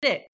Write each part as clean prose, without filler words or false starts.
it.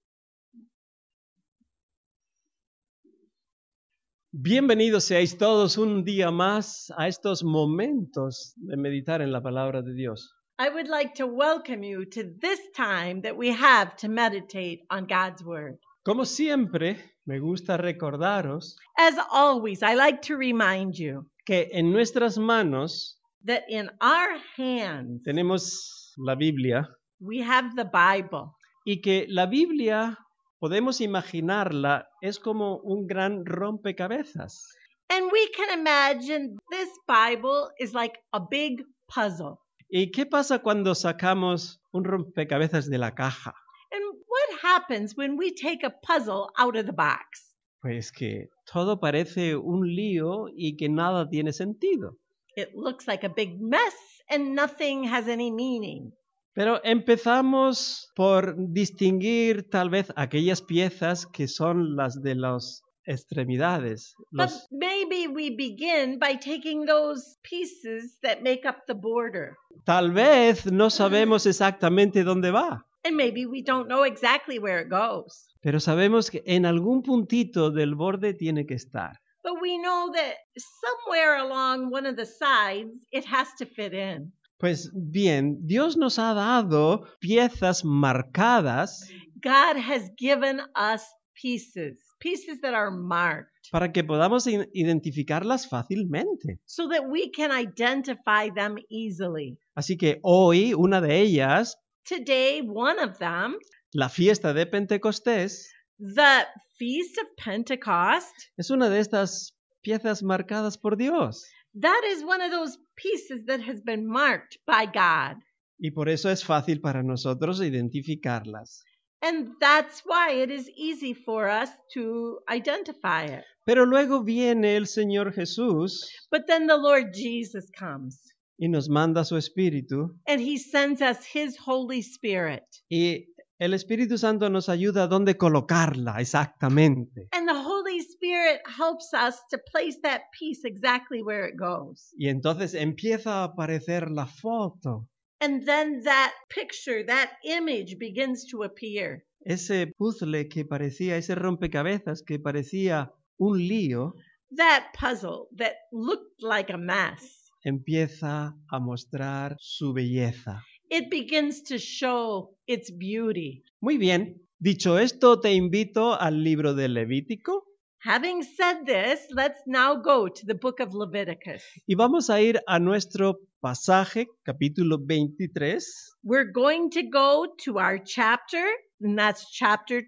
Bienvenidos seáis todos un día más a estos momentos de meditar en la palabra de Dios. I would like to welcome you to this time that we have to meditate on God's Word. Como siempre, me gusta recordaros As always, I like to remind you que en nuestras manos that in our hands tenemos la Biblia we have the Bible. y que la Biblia podemos imaginarla es como un gran rompecabezas. And we can imagine this Bible is like a big puzzle. ¿Y qué pasa cuando sacamos un rompecabezas de la caja? And what happens when we take a puzzle out of the box? Pues que todo parece un lío y que nada tiene sentido. It looks like a big mess and nothing has any meaning. Pero empezamos por distinguir tal vez aquellas piezas que son las de las extremidades. But maybe we begin by taking those pieces that make up the border. Tal vez no sabemos exactamente dónde va, And maybe we don't know exactly where it goes. pero sabemos que en algún puntito del borde tiene que estar. But we know that somewhere along one of the sides, it has to fit in. Pues bien, Dios nos ha dado piezas marcadas God has given us pieces that are marked, para que podamos identificarlas fácilmente. so that we can identify them easily. Así que hoy una de ellas, Today, one of them, la fiesta de Pentecostés, the Feast of Pentecost, es una de estas piezas marcadas por Dios. that is one of those pieces that has been marked by God. Y por eso es fácil para nosotros identificarlas. And that's why it is easy for us to identify it. Pero luego viene el Señor Jesús But then the Lord Jesus comes y nos manda su Espíritu. and he sends us his Holy Spirit. Y el Espíritu Santo nos ayuda a dónde colocarla exactamente. And the Holy Spirit helps us to place that piece exactly where it goes. Y entonces empieza a aparecer la foto. And then that picture, that image begins to appear. Ese puzzle que parecía, ese rompecabezas que parecía un lío, That puzzle that looked like a mess. empieza a mostrar su belleza. It begins to show its beauty. Muy bien, dicho esto, te invito al libro de Levítico Having said this, let's now go to the book of Leviticus. y vamos a ir a nuestro pasaje, capítulo 23, We're going to go to our chapter, and that's chapter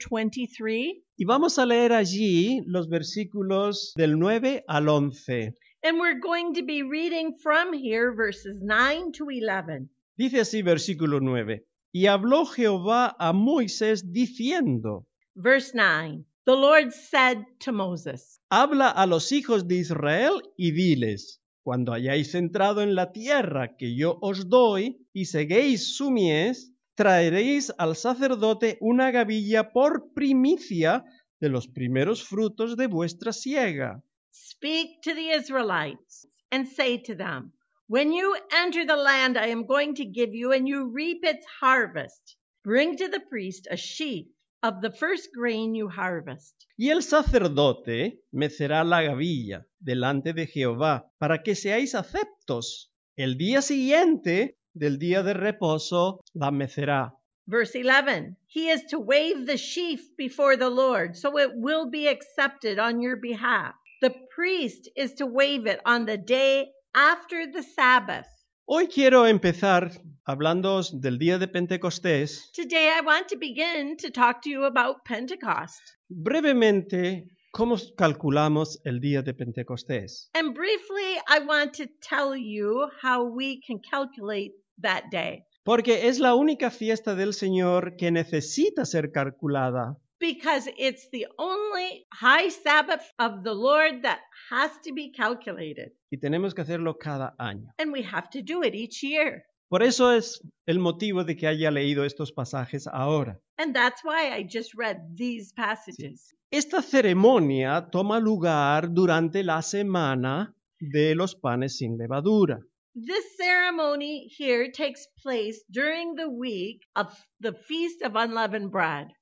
23. y vamos a leer allí los versículos del 9 al 11. And we're going to be reading from here verses 9 to 11. Dice así versículo 9. Y habló Jehová a Moisés diciendo, Verse 9. The Lord said to Moses, habla a los hijos de Israel y diles, cuando hayáis entrado en la tierra que yo os doy y seguéis su mies, traeréis al sacerdote una gavilla por primicia de los primeros frutos de vuestra siega. Speak to the Israelites and say to them, when you enter the land I am going to give you and you reap its harvest, bring to the priest a sheaf of the first grain you harvest. Y el sacerdote mecerá la gavilla delante de Jehová para que seáis aceptos. El día siguiente del día de reposo la mecerá. Verse 11, he is to wave the sheaf before the Lord, so it will be accepted on your behalf. The priest is to wave it on the day after the Sabbath. Hoy quiero empezar hablándoos del día de Pentecostés. Today I want to begin to talk to you about Pentecost. Brevemente, ¿cómo calculamos el día de Pentecostés? And briefly, I want to tell you how we can calculate that day. Porque es la única fiesta del Señor que necesita ser calculada. Because it's the only high Sabbath of the Lord that has to be calculated. Y tenemos que hacerlo cada año. And we have to do it each year. Por eso es el motivo de que haya leído estos pasajes ahora. And that's why I just read these passages. Esta ceremonia toma lugar durante la semana de los panes sin levadura. This ceremony here takes place during the week of the Feast of Unleavened Bread.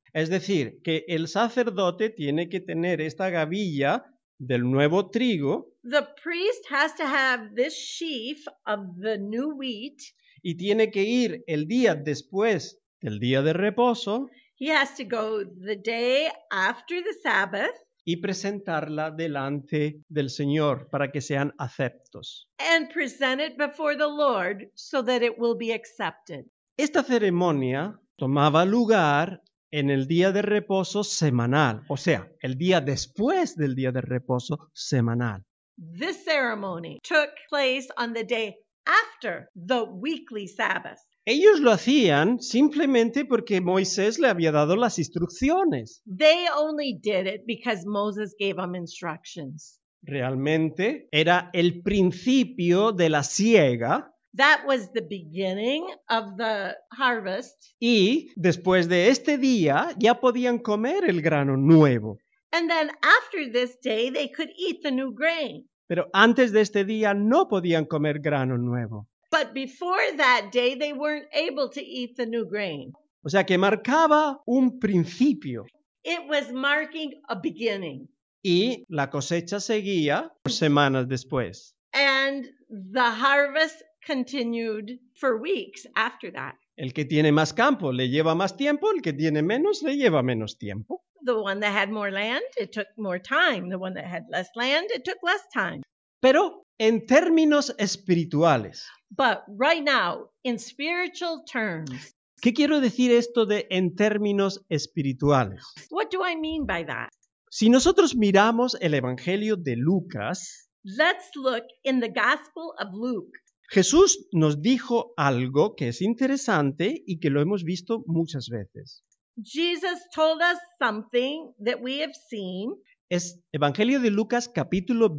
Es decir, que el sacerdote tiene que tener esta gavilla del nuevo trigo The priest has to have this sheaf of the new wheat. y tiene que ir el día después del día de reposo He has to go the day after the Sabbath y presentarla delante del Señor para que sean aceptos. and present it before the Lord so that it will be accepted. Esta ceremonia tomaba lugar en el día de reposo semanal, o sea, el día después del día de reposo semanal. This ceremony took place on the day after the weekly Sabbath. Ellos lo hacían simplemente porque Moisés le había dado las instrucciones. They only did it because Moses gave them instructions. Realmente era el principio de la siega That was the beginning of the harvest. y después de este día ya podían comer el grano nuevo. And then after this day, they could eat the new grain. Pero antes de este día no podían comer grano nuevo. But before that day, they weren't able to eat the new grain. O sea que marcaba un principio It was marking a beginning. y la cosecha seguía semanas después. And the harvest continued for weeks after that. El que tiene más campo le lleva más tiempo, el que tiene menos le lleva menos tiempo. The one that had more land, it took more time. The one that had less land, it took less time. Pero en términos espirituales, But right now, in spiritual terms, ¿qué quiero decir esto de en términos espirituales? what do I mean by that? Si nosotros miramos el Evangelio de Lucas, Let's look in the Gospel of Luke. Jesús nos dijo algo que es interesante y que lo hemos visto muchas veces. Jesus told us something that we have seen. Es Evangelio de Lucas capítulo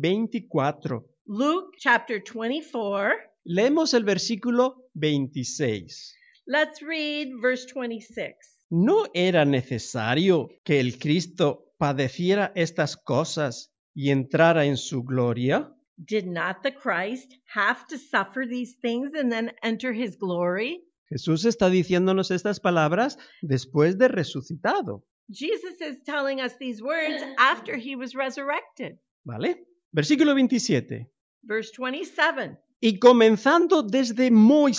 24. Luke chapter 24. Leemos el versículo 26. Let's read verse 26. ¿No era necesario que el Cristo padeciera estas cosas y entrara en su gloria? Did not the Christ have to suffer these things and then enter his glory? Jesús está diciéndonos estas palabras después de resucitado. Jesus is telling us these words after he was resurrected. ¿Vale? Versículo 27. Verse 27. Y comenzando desde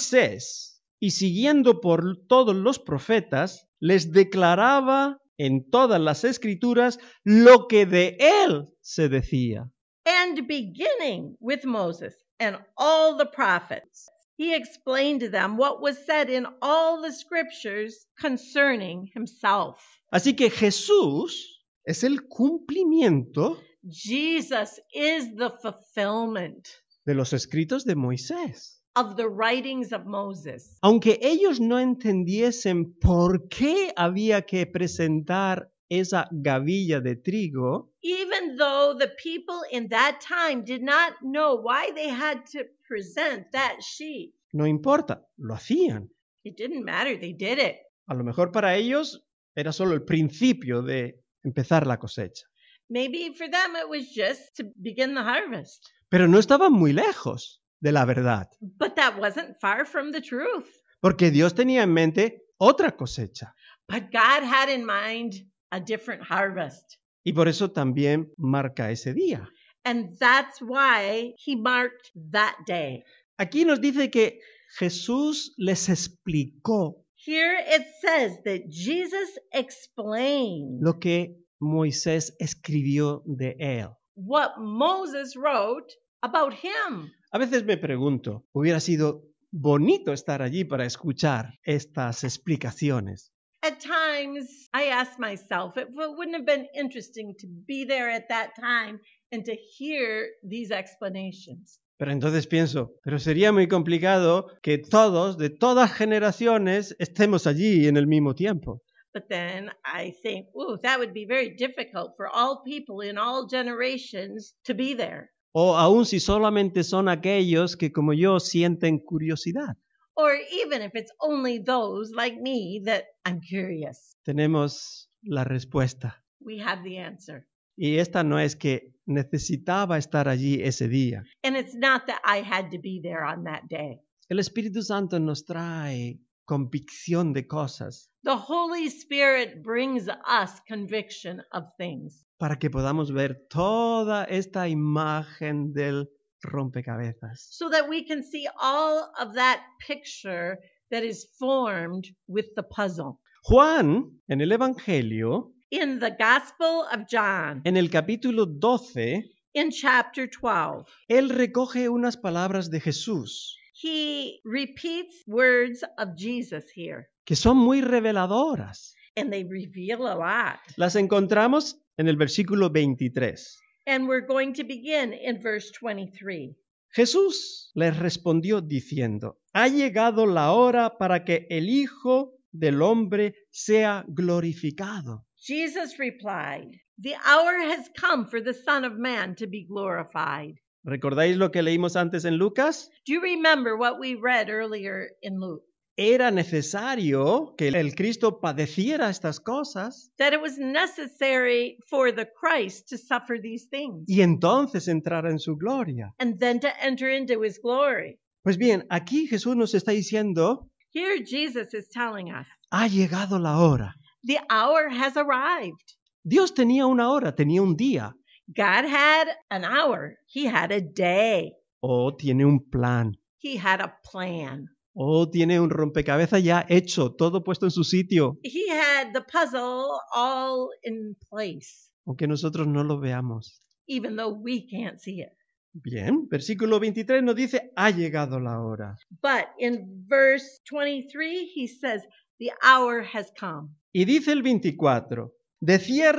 Moisés y siguiendo por todos los profetas, les declaraba en todas las escrituras lo que de él se decía. And beginning with Moses and all the prophets, he explained to them what was said in all the scriptures concerning himself. Así que Jesús es el cumplimiento Jesus is the fulfillment de los escritos de Moisés. of the writings of Moses. Aunque ellos no entendiesen por qué había que presentar esa gavilla de trigo, Even though the people in that time did not know why they had to present that sheep, no importa, lo hacían. it didn't matter. They did it. A lo mejor para ellos era solo el principio de empezar la cosecha. Maybe for them it was just to begin the harvest. Pero no estaban muy lejos de la verdad, But that wasn't far from the truth. porque Dios tenía en mente otra cosecha. But God had in mind a different harvest. Y por eso también marca ese día. And that's why he marked that day. Aquí nos dice que Jesús les explicó Here it says that Jesus explained lo que Moisés escribió de él. what Moses wrote about him. A veces me pregunto, hubiera sido bonito estar allí para escuchar estas explicaciones. At times, I ask myself, it wouldn't have been interesting to be there at that time and to hear these explanations. Pero entonces pienso, pero sería muy complicado que todos, de todas generaciones, estemos allí en el mismo tiempo. But then I think, ooh, that would be very difficult for all people in all generations to be there. O aun si solamente son aquellos que como yo sienten curiosidad. Or even if it's only those like me that I'm curious. Tenemos la respuesta. We have the answer. Y esta no es que necesitaba estar allí ese día. And it's not that I had to be there on that day. El Espíritu Santo nos trae convicción de cosas, The Holy Spirit brings us conviction of things para que podamos ver toda esta imagen del rompecabezas. so that we can see all of that picture that is formed with the puzzle. Juan, en el Evangelio, In the Gospel of John, en el capítulo 12, in chapter 12, él recoge unas palabras de Jesús he repeats words of Jesus here, que son muy reveladoras. and they reveal a lot. Las encontramos en el versículo 23. And we're going to begin in verse 23. Jesús les respondió diciendo, ha llegado la hora para que el Hijo del Hombre sea glorificado. Jesus replied, "The hour has come for the Son of Man to be glorified." ¿Recordáis lo que leímos antes en Lucas? Do you remember what we read earlier in Luke? Era necesario que el Cristo padeciera estas cosas That it was necessary for the Christ to suffer these things y entonces entrar en su gloria. and then to enter into his glory. Pues bien, aquí Jesús nos está diciendo, Here Jesus is telling us, ha llegado la hora. the hour has arrived. Dios tenía una hora, tenía un día, God had an hour. He had a day. o tiene un plan, He had a plan. o tiene un rompecabezas ya hecho, todo puesto en su sitio, He had the puzzle all in place, aunque nosotros no lo veamos. even though we can't see it. Bien, versículo 23 nos dice, ha llegado la hora. But in verse 23, he says, the hour has come. Y dice el 24, de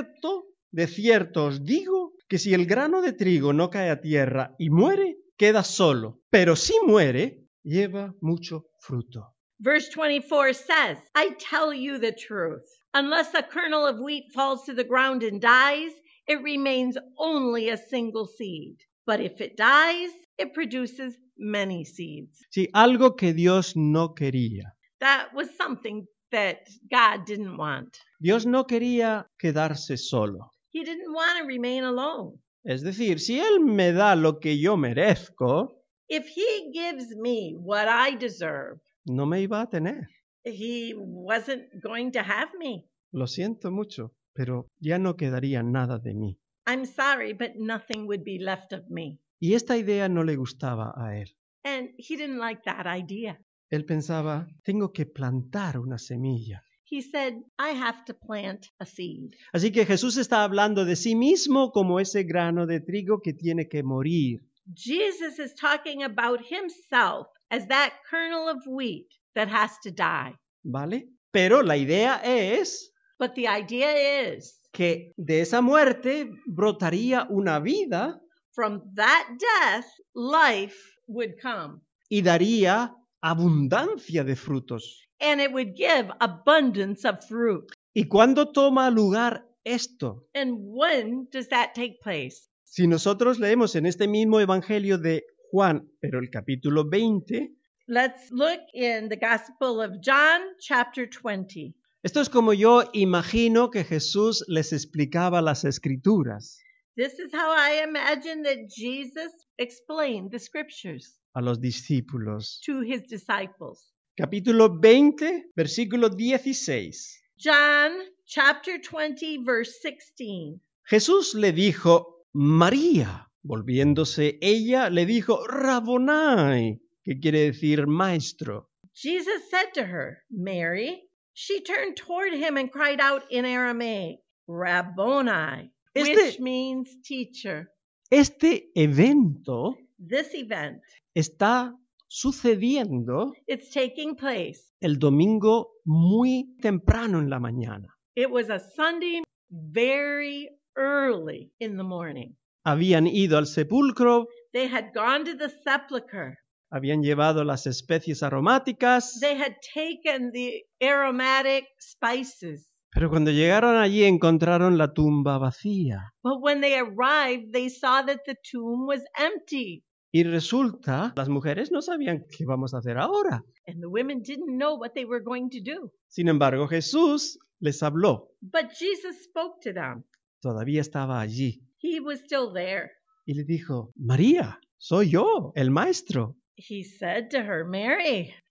cierto os digo que si el grano de trigo no cae a tierra y muere, queda solo, pero si muere, lleva mucho fruto. Verse 24 says, I tell you the truth. Unless a kernel of wheat falls to the ground and dies, it remains only a single seed. But if it dies, it produces many seeds. Sí, algo que Dios no quería. That was something that God didn't want. Dios no quería quedarse solo. He didn't want to remain alone. Es decir, si Él me da lo que yo merezco, If he gives me what I deserve, no me iba a tener. he wasn't going to have me. Lo siento mucho, pero ya no quedaría nada de mí. I'm sorry, but nothing would be left of me. Y esta idea no le gustaba a Él. And he didn't like that idea. Él pensaba, tengo que plantar una semilla. He said, I have to plant a seed. Así que Jesús está hablando de sí mismo como ese grano de trigo que tiene que morir. Jesus is talking about himself as that kernel of wheat that has to die. ¿Vale? Pero la idea es But the idea is, que de esa muerte brotaría una vida from that death, life would come. y daría abundancia de frutos. And it would give abundance of fruit. ¿Y cuándo toma lugar esto? And when does that take place? Si nosotros leemos en este mismo Evangelio de Juan, pero el capítulo 20, Let's look in the Gospel of John, chapter 20. esto es como yo imagino que Jesús les explicaba las Escrituras This is how I imagine that Jesus explained the scriptures a los discípulos. to his disciples. Capítulo 20, versículo 16. John, chapter 20, verse 16. Jesús le dijo, María. Volviéndose ella, le dijo, Rabbonai, que quiere decir maestro. Jesus said to her, Mary. She turned toward him and cried out in Aramaic, Rabboni, which means teacher. Este evento This event, está sucediendo it's taking place. el domingo muy temprano en la mañana. It was a Sunday very early in the morning. Habían ido al sepulcro, They had gone to the sepulchre. habían llevado las especies aromáticas, They had taken the aromatic spices. pero cuando llegaron allí encontraron la tumba vacía. But when they arrived, they saw that the tomb was empty. Y resulta, las mujeres no sabían qué vamos a hacer ahora. And the women didn't know what they were going to do. Sin embargo, Jesús les habló. But Jesus spoke to them. Todavía estaba allí. He was still there. Y le dijo, María, soy yo, el maestro. He said to her, Mary.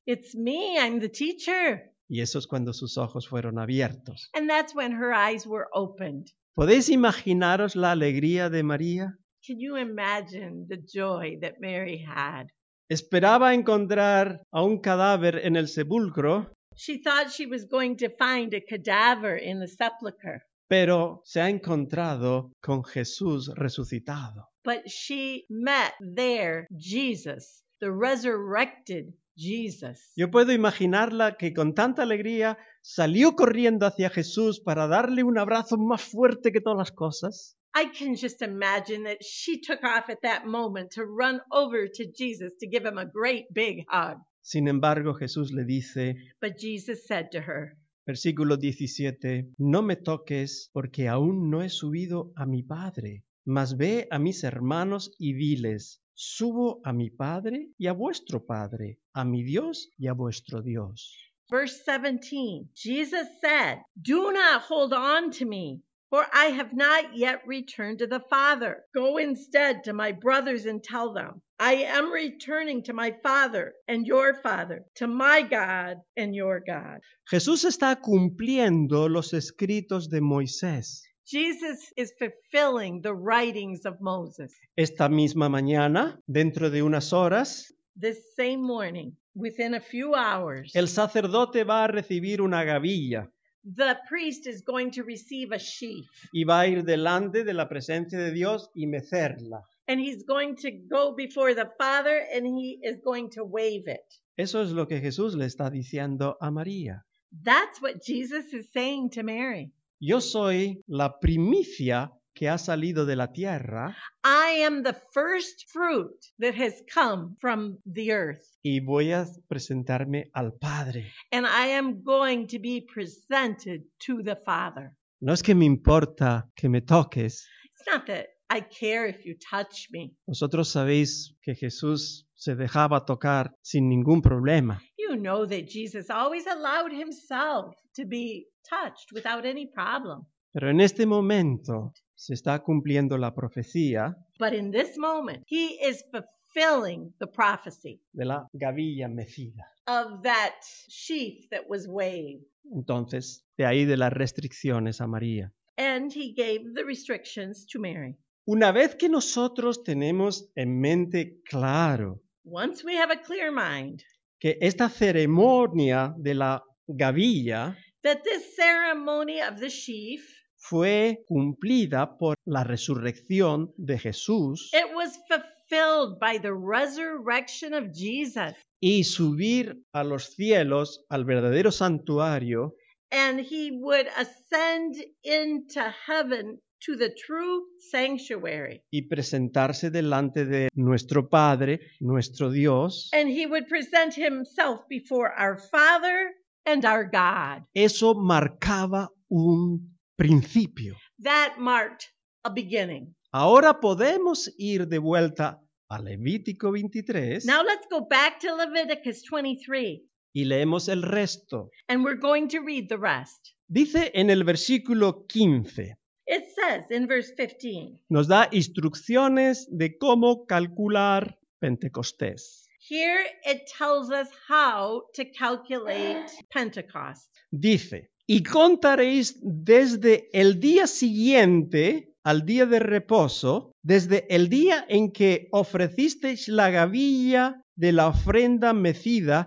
It's me, I'm the teacher. Y eso es cuando sus ojos fueron abiertos. And that's when her eyes were opened. ¿Podéis imaginaros la alegría de María? Can you imagine the joy that Mary had? Esperaba encontrar a un cadáver en el sepulcro, She thought she was going to find a cadaver in the sepulchre, pero se ha encontrado con Jesús resucitado. but she met there Jesus, the resurrected Jesus. Yo puedo imaginarla que con tanta alegría salió corriendo hacia Jesús para darle un abrazo más fuerte que todas las cosas. I can just imagine that she took off at that moment to run over to Jesus to give him a great big hug. Sin embargo, Jesús le dice, But Jesus said to her, versículo 17, no me toques porque aún no he subido a mi Padre, mas ve a mis hermanos y diles, subo a mi Padre y a vuestro Padre, a mi Dios y a vuestro Dios. verse 17, Jesus said, do not hold on to me, for I have not yet returned to the Father. Go instead to my brothers and tell them, I am returning to my Father and your Father, to my God and your God. Jesús está cumpliendo los escritos de Moisés. Jesus is fulfilling the writings of Moses. Esta misma mañana, dentro de unas horas, This same morning, within a few hours, el sacerdote va a recibir una gavilla the priest is going to receive a sheaf, y va a ir delante de la presencia de Dios y mecerla. and he's going to go before the Father and he is going to wave it. Eso es lo que Jesús le está diciendo a María. That's what Jesus is saying to Mary. Yo soy la primicia que ha salido de la tierra I am the first fruit that has come from the earth, y voy a presentarme al Padre. and I am going to be presented to the Father. No es que me importa que me toques. It's not that I care if you touch me. Vosotros sabéis que Jesús se dejaba tocar sin ningún problema. You know that Jesus always allowed himself to be touched without any problem. Pero en este momento se está cumpliendo la profecía But in this moment, he is fulfilling the prophecy de la gavilla mecida. of that sheaf that was waved. Entonces, de ahí de las restricciones a María. And he gave the restrictions to Mary. Una vez que nosotros tenemos en mente claro Once we have a clear mind que esta ceremonia de la gavilla that this ceremony of the sheaf, fue cumplida por la resurrección de Jesús it was fulfilled by the resurrection of Jesus. y subir a los cielos, al verdadero santuario, And he would ascend into heaven to the true sanctuary. y presentarse delante de nuestro Padre, nuestro Dios. And he would present himself before our Father and our God. Eso marcaba un principio. That marked a beginning. Ahora podemos ir de vuelta a Levítico 23 Now let's go back to Leviticus 23, y leemos el resto. and we're going to read the rest. Dice en el versículo 15, It says in verse 15, nos da instrucciones de cómo calcular Pentecostés. here it tells us how to calculate Pentecost. Dice, y contaréis desde el día siguiente al día de reposo, desde el día en que ofrecisteis la gavilla de la ofrenda mecida,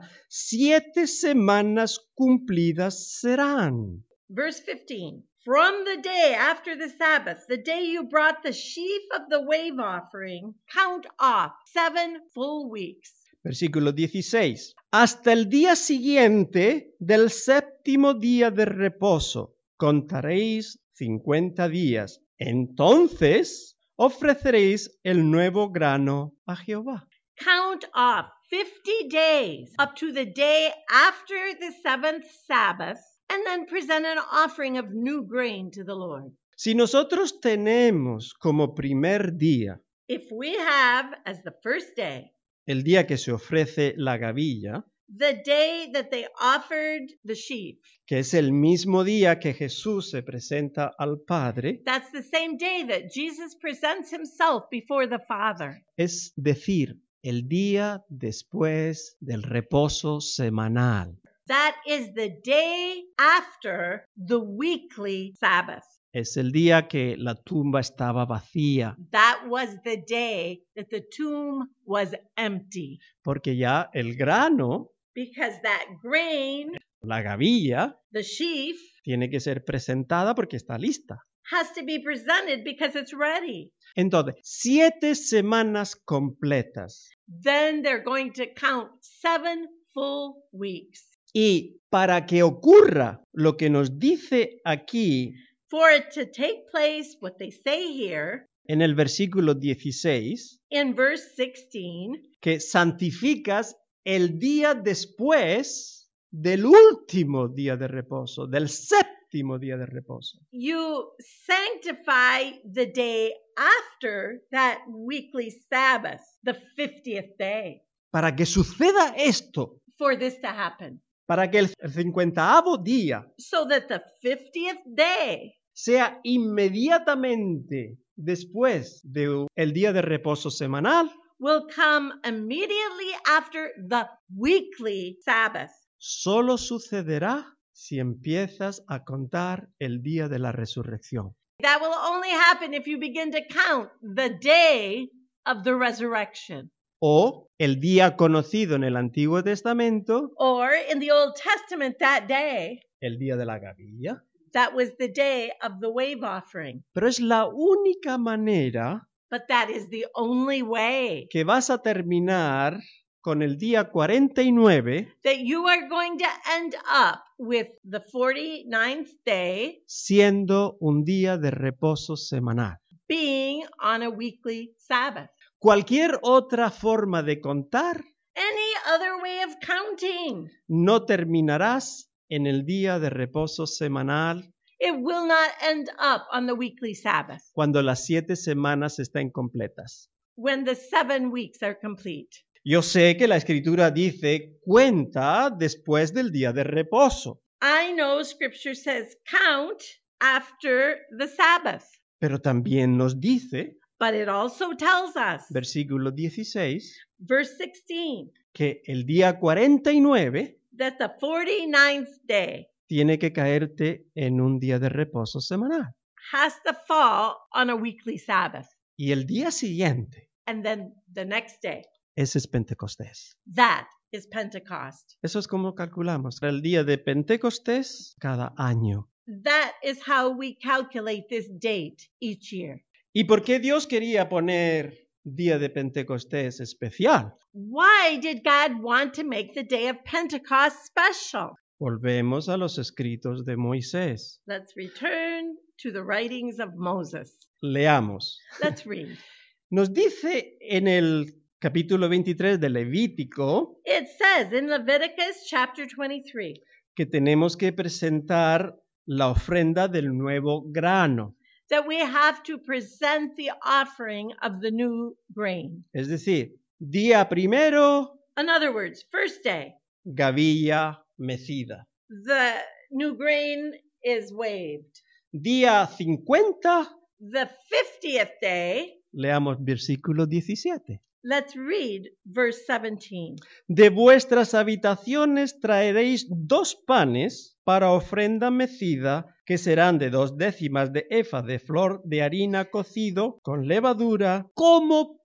7 semanas cumplidas serán. Verse 15, from the day after the Sabbath, the day you brought the sheaf of the wave offering, count off 7 full weeks. Versículo 16. Hasta el día siguiente del séptimo día de reposo, contaréis 50 días. Entonces ofreceréis el nuevo grano a Jehová. Count off 50 days up to the day after the 7th Sabbath, and then present an offering of new grain to the Lord. Si nosotros tenemos como primer día If we have as the first day, el día que se ofrece la gavilla, the day that they offered the sheep, que es el mismo día que Jesús se presenta al Padre, that's the same day that Jesus presents himself before the Father. es decir, el día después del reposo semanal. That is the day after the weekly Sabbath. Es el día que la tumba estaba vacía, That was the day that the tomb was empty. porque ya el grano, Because that grain, la gavilla, the sheaf, tiene que ser presentada porque está lista. has to be presented because it's ready. Entonces, 7 semanas completas. Then they're going to count 7 full weeks. Y para que ocurra lo que nos dice aquí For it to take place, what they say here en el versículo 16, in verse 16, que santificas el día después del último día de reposo, del séptimo día de reposo. you sanctify the day after that weekly Sabbath, the 50th day, Para que suceda esto, for this to happen. para que el 50º día So that the 50th day sea inmediatamente después del día de reposo semanal, will come immediately after the weekly Sabbath. solo sucederá si empiezas a contar el día de la resurrección. That will only happen if you begin to count the day of the resurrection. O el día conocido en el Antiguo Testamento, Or in the Old Testament, that day, el día de la gavilla. that was the day of the wave offering. Pero es la única manera But that is the only way que vas a terminar con el día 49 that you are going to end up with the 49th day siendo un día de reposo semanal. being on a weekly Sabbath. Cualquier otra forma de contar, Any other way of counting, no terminarás en el día de reposo semanal it will not end up on the weekly Sabbath cuando las 7 semanas estén completas. when the 7 weeks are complete. Yo sé que la Escritura dice, cuenta después del día de reposo, I know Scripture says count after the Sabbath, pero también nos dice, but it also tells us, versículo 16, verse 16, que el día 49 that the 49th day tiene que caerte en un día de reposo semanal. has to fall on a weekly Sabbath. Y el día siguiente, And then the next day, ese es Pentecostés. that is Pentecost. Eso es como calculamos. El día de Pentecostés cada año. That is how we calculate this date each year. ¿Y por qué Dios quería poner día de Pentecostés especial? Why did God want to make the day of Pentecost special? Volvemos a los escritos de Moisés. Let's return to the writings of Moses. Leamos. Let's read. Nos dice en el capítulo 23 de Levítico It says in Leviticus chapter 23 que tenemos que presentar la ofrenda del nuevo grano. that we have to present the offering of the new grain. Es decir, día primero, In other words, first day, gavilla mecida. the new grain is waved. Día 50, The 50th day, leamos versículo 17. let's read verse 17. De vuestras habitaciones traeréis 2 panes para ofrenda mecida, que serán de 2 décimas de efa de flor de harina cocido con levadura, como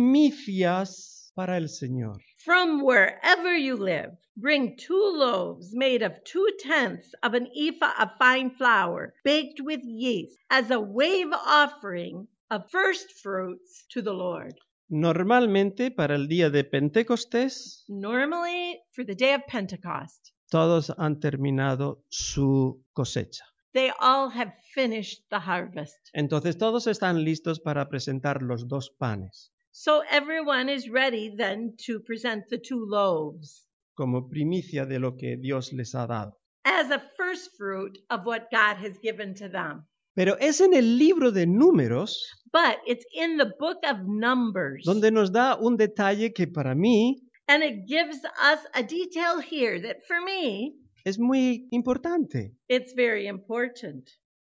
primicias para el Señor. From wherever you live, bring 2 loaves made of 2/10 of an ephah of fine flour, baked with yeast, as a wave offering of first fruits to the Lord. Normalmente para el día de Pentecostés, Normally, for the day of Pentecost, todos han terminado su cosecha. they all have finished the harvest. Entonces todos están listos para presentar los 2 panes So everyone is ready then to present the 2 loaves como primicia de lo que Dios les ha dado. as a first fruit of what God has given to them. Pero es en el libro de Números But it's in the book of Numbers. donde nos da un detalle que para mí And it gives us a detail here that for me, es muy importante. it's very important.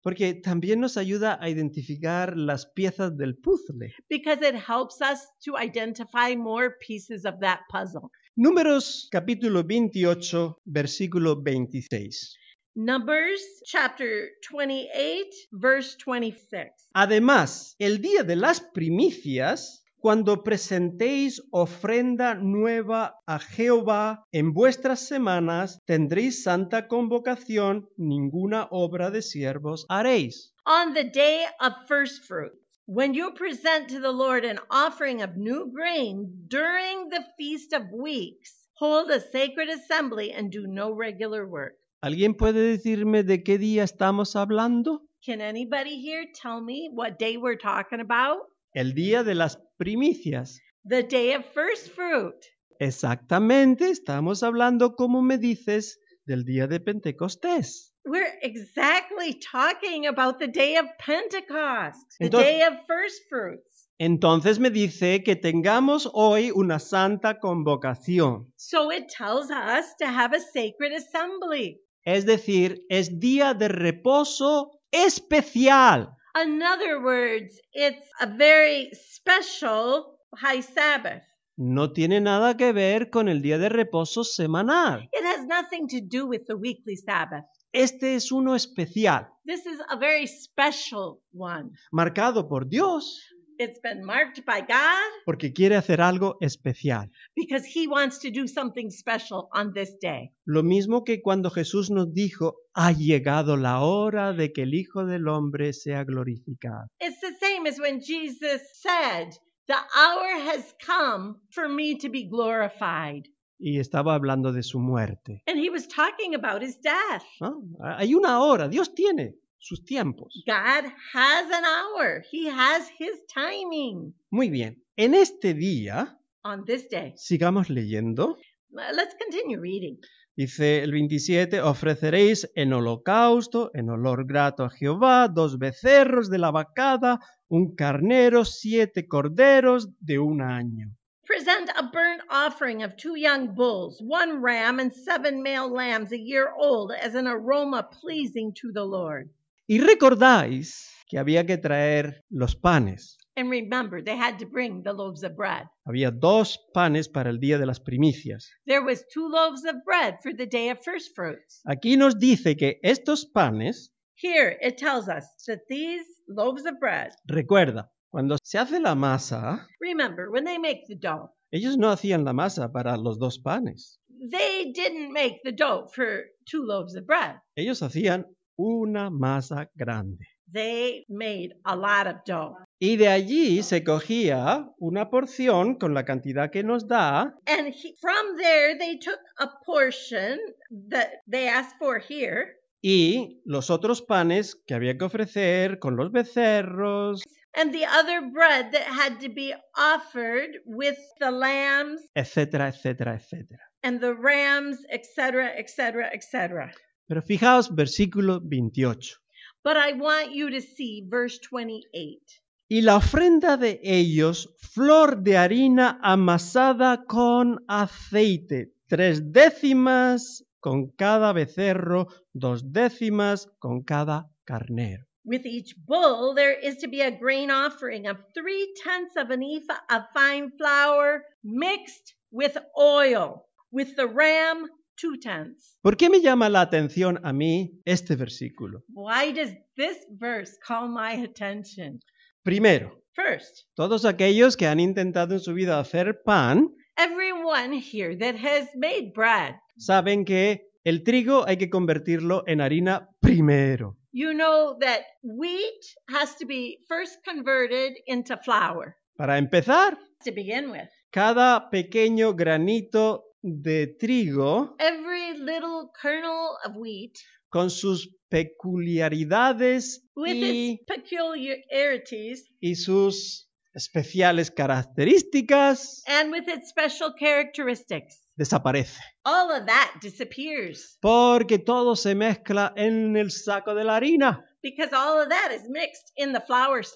Porque también nos ayuda a identificar las piezas del puzzle. because it helps us to identify more pieces of that puzzle. Números capítulo 28, versículo 26. Numbers chapter 28, verse 26. Además, el día de las primicias, cuando presentéis ofrenda nueva a Jehová en vuestras semanas, tendréis santa convocación, ninguna obra de siervos haréis. On the day of first fruits, when you present to the Lord an offering of new grain during the Feast of Weeks, hold a sacred assembly and do no regular work. ¿Alguien puede decirme de qué día estamos hablando? Can anybody here tell me what day we're talking about? El día de las primicias. The day of first fruit. Exactamente, estamos hablando, como me dices, del día de Pentecostés. We're exactly talking about the day of Pentecost, the Entonces- day of first fruits. Entonces me dice que tengamos hoy una santa convocación. So it tells us to have a sacred assembly. Es decir, es día de reposo especial. In other words, it's a very special high Sabbath. No tiene nada que ver con el día de reposo semanal. It has nothing to do with the weekly Sabbath. Este es uno especial, This is a very special one. marcado por Dios, It's been marked by God porque quiere hacer algo especial. because He wants to do something special on this day. Lo mismo que cuando Jesús nos dijo, ha llegado la hora de que el Hijo del Hombre sea glorificado. It's the same as when Jesus said, "The hour has come for me to be glorified." Y estaba hablando de su muerte. And He was talking about His death. ¿No? Hay una hora, Dios tiene sus tiempos. God has an hour. He has His timing Muy bien, en este día, on this day. sigamos leyendo. Let's continue reading. Dice el 27, ofreceréis en holocausto, en olor grato a Jehová, 2 becerros de la vacada, un carnero, 7 corderos de 1 año. Present a burnt offering of 2 young bulls, 1 ram, and 7 male lambs a year old as an aroma pleasing to the Lord. Y recordáis que había que traer los panes. And remember, they had to bring the loaves of bread. Había 2 panes para el día de las primicias. There was 2 loaves of bread for the day of first fruits. Aquí nos dice que estos panes, Here it tells us that these loaves of bread, recuerda, cuando se hace la masa, remember, when they make the dough, ellos no hacían la masa para los 2 panes. they didn't make the dough for 2 loaves of bread. Ellos hacían una masa grande. They made a lot of dough. Y de allí se cogía una porción con la cantidad que nos da And from there, they took a portion that they asked for here, y los otros panes que había que ofrecer con los becerros, and the other bread that had to be offered with the lambs etcétera, etcétera, etcétera. and the rams, etc., etc., etc. Pero fijaos, versículo 28. But I want you to see verse 28. Y la ofrenda de ellos, flor de harina amasada con aceite, 3 décimas con cada becerro, 2 décimas con cada carnero. With each bull, there is to be a grain offering of 3/10 of an ephah of fine flour mixed with oil. With the ram, 2/10. ¿Por qué me llama la atención a mí este versículo? Why does this verse call my attention? Primero, First, todos aquellos que han intentado en su vida hacer pan, everyone here that has made bread, saben que el trigo hay que convertirlo en harina primero. you know that wheat has to be first converted into flour Para empezar, to begin with. cada pequeño granito de trigo, Every little kernel of wheat con sus peculiaridades with y its peculiarities sus especiales características, and with its special characteristics, desaparece. all of that disappears Porque todo se mezcla en el saco de la harina. because all of that is mixed in the flour sack.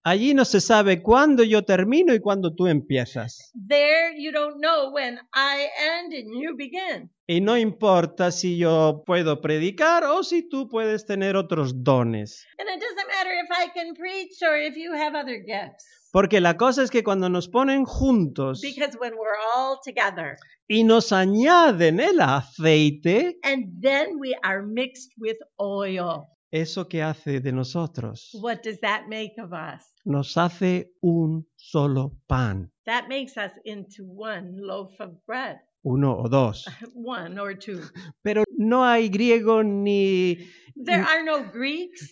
Allí no se sabe cuándo yo termino y cuándo tú empiezas. There you don't know when I end and you begin. Y no importa si yo puedo predicar o si tú puedes tener otros dones. And it doesn't matter if I can preach or if you have other gifts. Porque la cosa es que cuando nos ponen juntos Because when we're all together y nos añaden el aceite, and then we are mixed with oil, ¿eso qué hace de nosotros? what does that make of us? Nos hace un solo pan, That makes us into one loaf of bread, uno o dos. one or two. Pero no hay griego ni There are no Greeks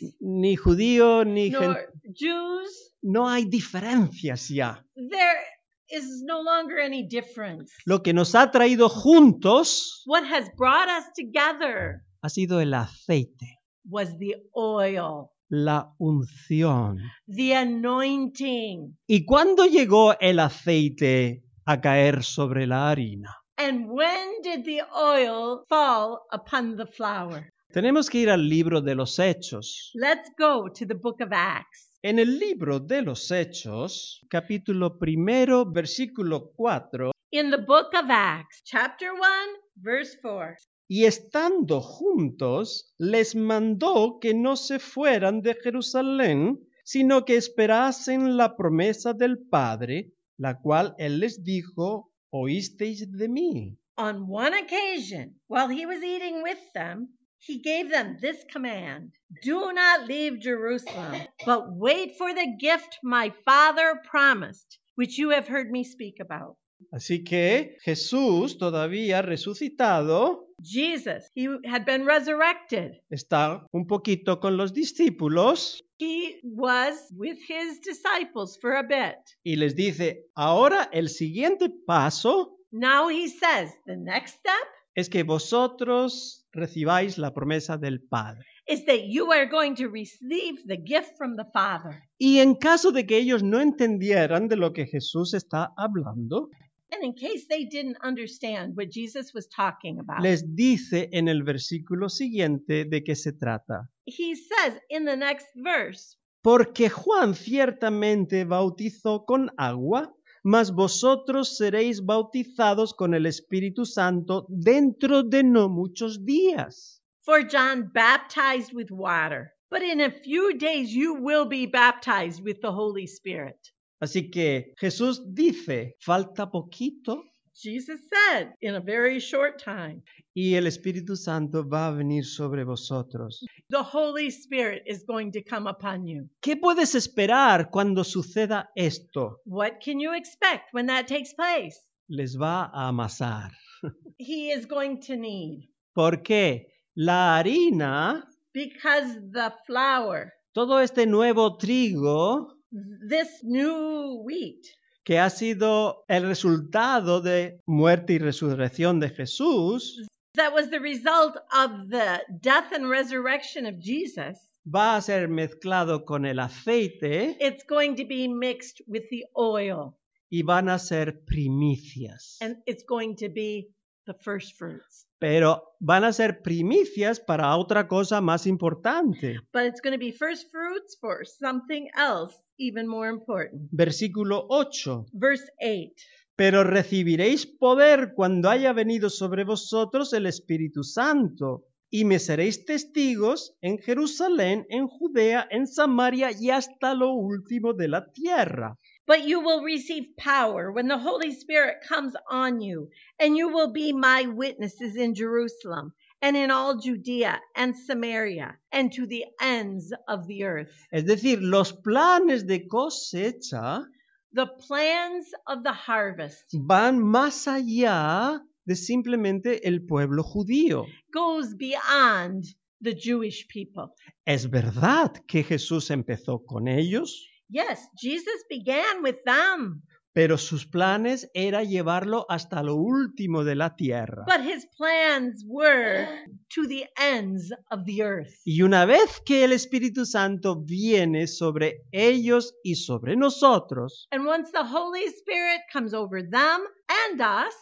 judío ni nor Jews. no hay diferencias ya. There is no longer any difference. Lo que nos ha traído juntos What has brought us together ha sido el aceite, was the oil, la unción. the anointing. ¿Y cuándo llegó el aceite a caer sobre la harina? And when did the oil fall upon the flour? Tenemos que ir al libro de los Hechos. Let's go to the book of Acts. En el libro de los Hechos, capítulo 1, versículo 4, In the book of Acts, chapter 1, verse 4. y estando juntos, les mandó que no se fueran de Jerusalén, sino que esperasen la promesa del Padre, la cual él les dijo, oísteis de mí. On one occasion, while he was eating with them, he gave them this command: do not leave Jerusalem, but wait for the gift my Father promised, which you have heard me speak about. Así que Jesús, todavía resucitado, Jesus, he had been resurrected. está un poquito con los discípulos He was with his disciples for a bit. y les dice, ahora el siguiente paso Now he says, the next step es que vosotros recibáis la promesa del Padre. is that you are going to receive the gift from the Father. Y en caso de que ellos no entendieran de lo que Jesús está hablando, And in case they didn't understand what Jesus was talking about, les dice en el versículo siguiente de qué se trata. he says in the next verse, Porque Juan ciertamente bautizó con agua, mas vosotros seréis bautizados con el Espíritu Santo dentro de no muchos días. for John baptized with water, but in a few days you will be baptized with the Holy Spirit. Así que Jesús dice, falta poquito Jesus said, in a very short time, y el Espíritu Santo va a venir sobre vosotros. the Holy Spirit is going to come upon you. ¿Qué puedes esperar cuando suceda esto? What can you expect when that takes place? Les va a amasar. He is going to need, Porque la harina, because the flour, todo este nuevo trigo this new wheat, que ha sido el resultado de muerte y resurrección de Jesús, that was the result of the death and resurrection of Jesus, va a ser mezclado con el aceite it's going to be mixed with the oil, y van a ser primicias. and it's going to be the first fruits. Pero van a ser primicias para otra cosa más importante. But it's going to be first fruits for something else even more important. Versículo 8. Verse 8. Pero recibiréis poder cuando haya venido sobre vosotros el Espíritu Santo, y me seréis testigos en Jerusalén, en Judea, en Samaria y hasta lo último de la tierra. But you will receive power when the Holy Spirit comes on you, and you will be my witnesses in Jerusalem and in all Judea and Samaria and to the ends of the earth. Es decir, los planes de cosecha The plans of the harvest van más allá de simplemente el pueblo judío. goes beyond the Jewish people. Es verdad que Jesús empezó con ellos, Yes, Jesus began with them, pero sus planes era llevarlo hasta lo último de la tierra. but his plans were to the ends of the earth. Y una vez que el Espíritu Santo viene sobre ellos y sobre nosotros, And once the Holy Spirit comes over them and us,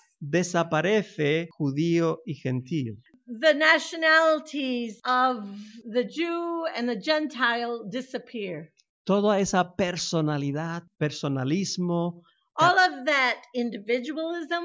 desaparece judío y gentil. the nationalities of the Jew and the Gentile disappear. toda esa personalidad, personalismo, all of that individualism,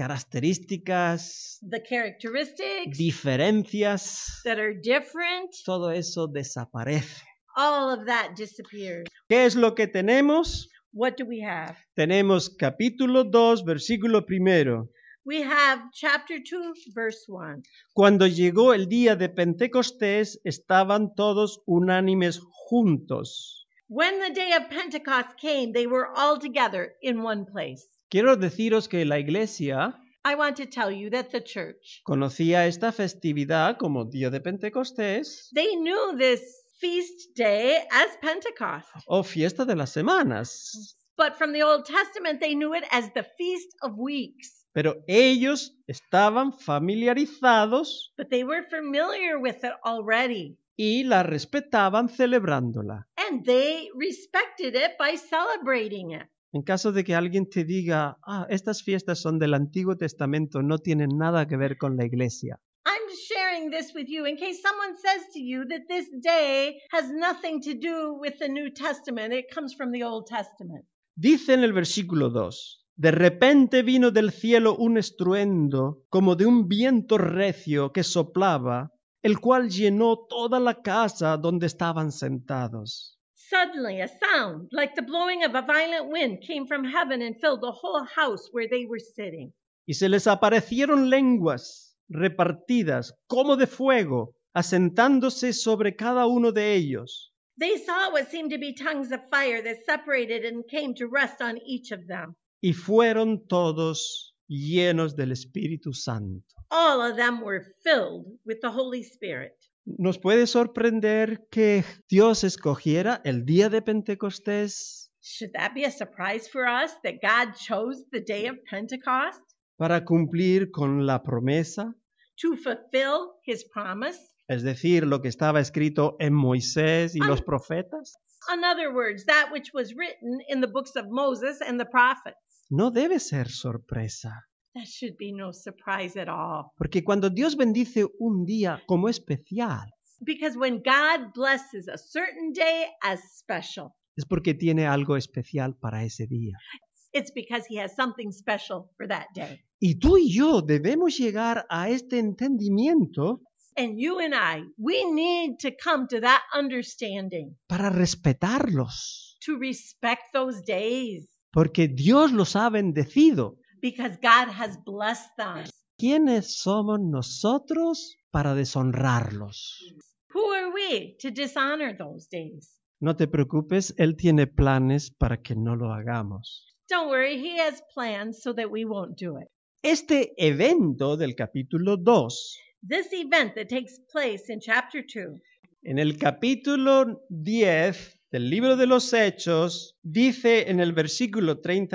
características, the characteristics diferencias, that are different, todo eso desaparece. all of that disappears. ¿Qué es lo que tenemos? What do we have? Tenemos capítulo 2, versículo 1. We have chapter 2, verse 1. Cuando llegó el día de Pentecostés, estaban todos unánimes juntos. When the day of Pentecost came, they were all together in one place. Quiero deciros que la iglesia I want to tell you that the church, conocía esta festividad como día de Pentecostés they knew this feast day as Pentecost. o fiesta de las semanas. But from the Old Testament, they knew it as the Feast of Weeks. Pero ellos estaban familiarizados But they were familiar with it already. y la respetaban celebrándola. And they respected it by celebrating it. En caso de que alguien te diga, estas fiestas son del Antiguo Testamento, no tienen nada que ver con la iglesia. I'm sharing this with you in case someone says to you that this day has nothing to do with the New Testament. It comes from the Old Testament. Dice en el versículo 2, de repente vino del cielo un estruendo como de un viento recio que soplaba, el cual llenó toda la casa donde estaban sentados. Suddenly, a sound like the blowing of a violent wind came from heaven and filled the whole house where they were sitting. Y se les aparecieron lenguas repartidas como de fuego, asentándose sobre cada uno de ellos. They saw what seemed to be tongues of fire that separated and came to rest on each of them. Y fueron todos llenos del Espíritu Santo. All of them were filled with the Holy Spirit. ¿Nos puede sorprender que Dios escogiera el día de Pentecostés Should that be a surprise for us that God chose the day of Pentecost para cumplir con la promesa? to fulfill his promise? Es decir, lo que estaba escrito en Moisés y los profetas. In other words, that which was written in the books of Moses and the prophets. No debe ser sorpresa, That should be no surprise at all. porque cuando Dios bendice un día como especial, Because when God blesses a certain day as special, es porque tiene algo especial para ese día. it's because he has something special for that day. Y tú y yo debemos llegar a este entendimiento And you and I, we need to come to that understanding para respetarlos, to respect those days porque Dios los ha bendecido. because God has blessed them. ¿Quiénes somos nosotros para deshonrarlos? Who are we to dishonor those days? No te preocupes, Él tiene planes para que no lo hagamos. Don't worry, he has plans so that we won't do it. Este evento del capítulo 2, This event that takes place in chapter 2, en el capítulo 10 del libro de los Hechos, dice en el versículo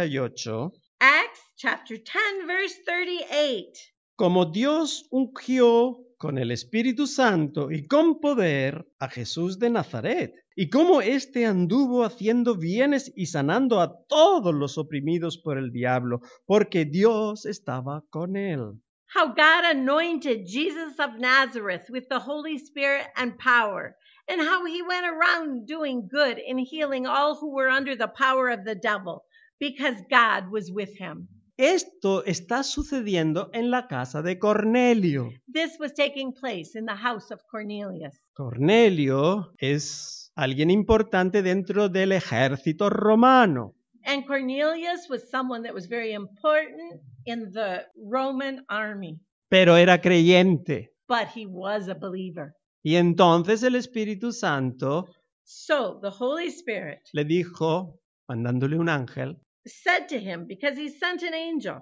38, Acts chapter 10, verse 38. como Dios ungió con el Espíritu Santo y con poder a Jesús de Nazaret, y cómo éste anduvo haciendo bienes y sanando a todos los oprimidos por el diablo, porque Dios estaba con él. How God anointed Jesus of Nazareth with the Holy Spirit and power, and how he went around doing good and healing all who were under the power of the devil, because God was with him. Esto está sucediendo en la casa de Cornelio. This was taking place in the house of Cornelius. Cornelio es alguien importante dentro del ejército romano. And Cornelius was someone that was very important in the Roman army, Pero era creyente. but he was a believer. Y entonces el Espíritu Santo So the Holy Spirit le dijo, mandándole un ángel, said to him, because he sent an angel,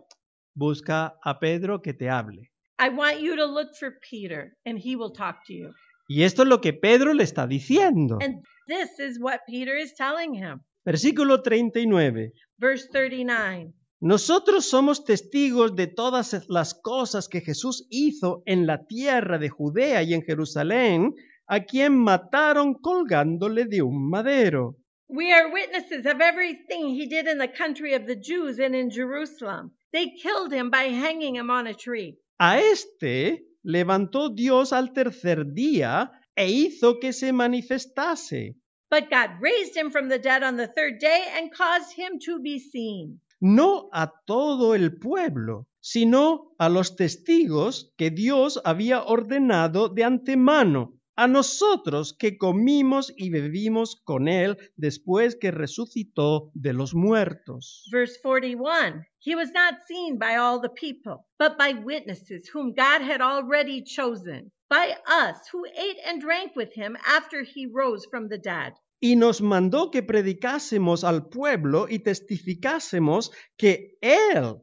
busca a Pedro que te hable. I want you to look for Peter, and he will talk to you. Y esto es lo que Pedro le está diciendo. And this is what Peter is telling him. Versículo 39. Verse 39. Nosotros somos testigos de todas las cosas que Jesús hizo en la tierra de Judea y en Jerusalén, a quien mataron colgándole de un madero. We are witnesses of everything he did in the country of the Jews and in Jerusalem. They killed him by hanging him on a tree. A este levantó Dios al tercer día e hizo que se manifestase, But God raised him from the dead on the third day and caused him to be seen. No a todo el pueblo, sino a los testigos que Dios había ordenado de antemano, a nosotros que comimos y bebimos con él después que resucitó de los muertos. Verse 41, he was not seen by all the people, but by witnesses whom God had already chosen, by us who ate and drank with him after he rose from the dead. Y nos mandó que predicásemos al pueblo y testificásemos que Él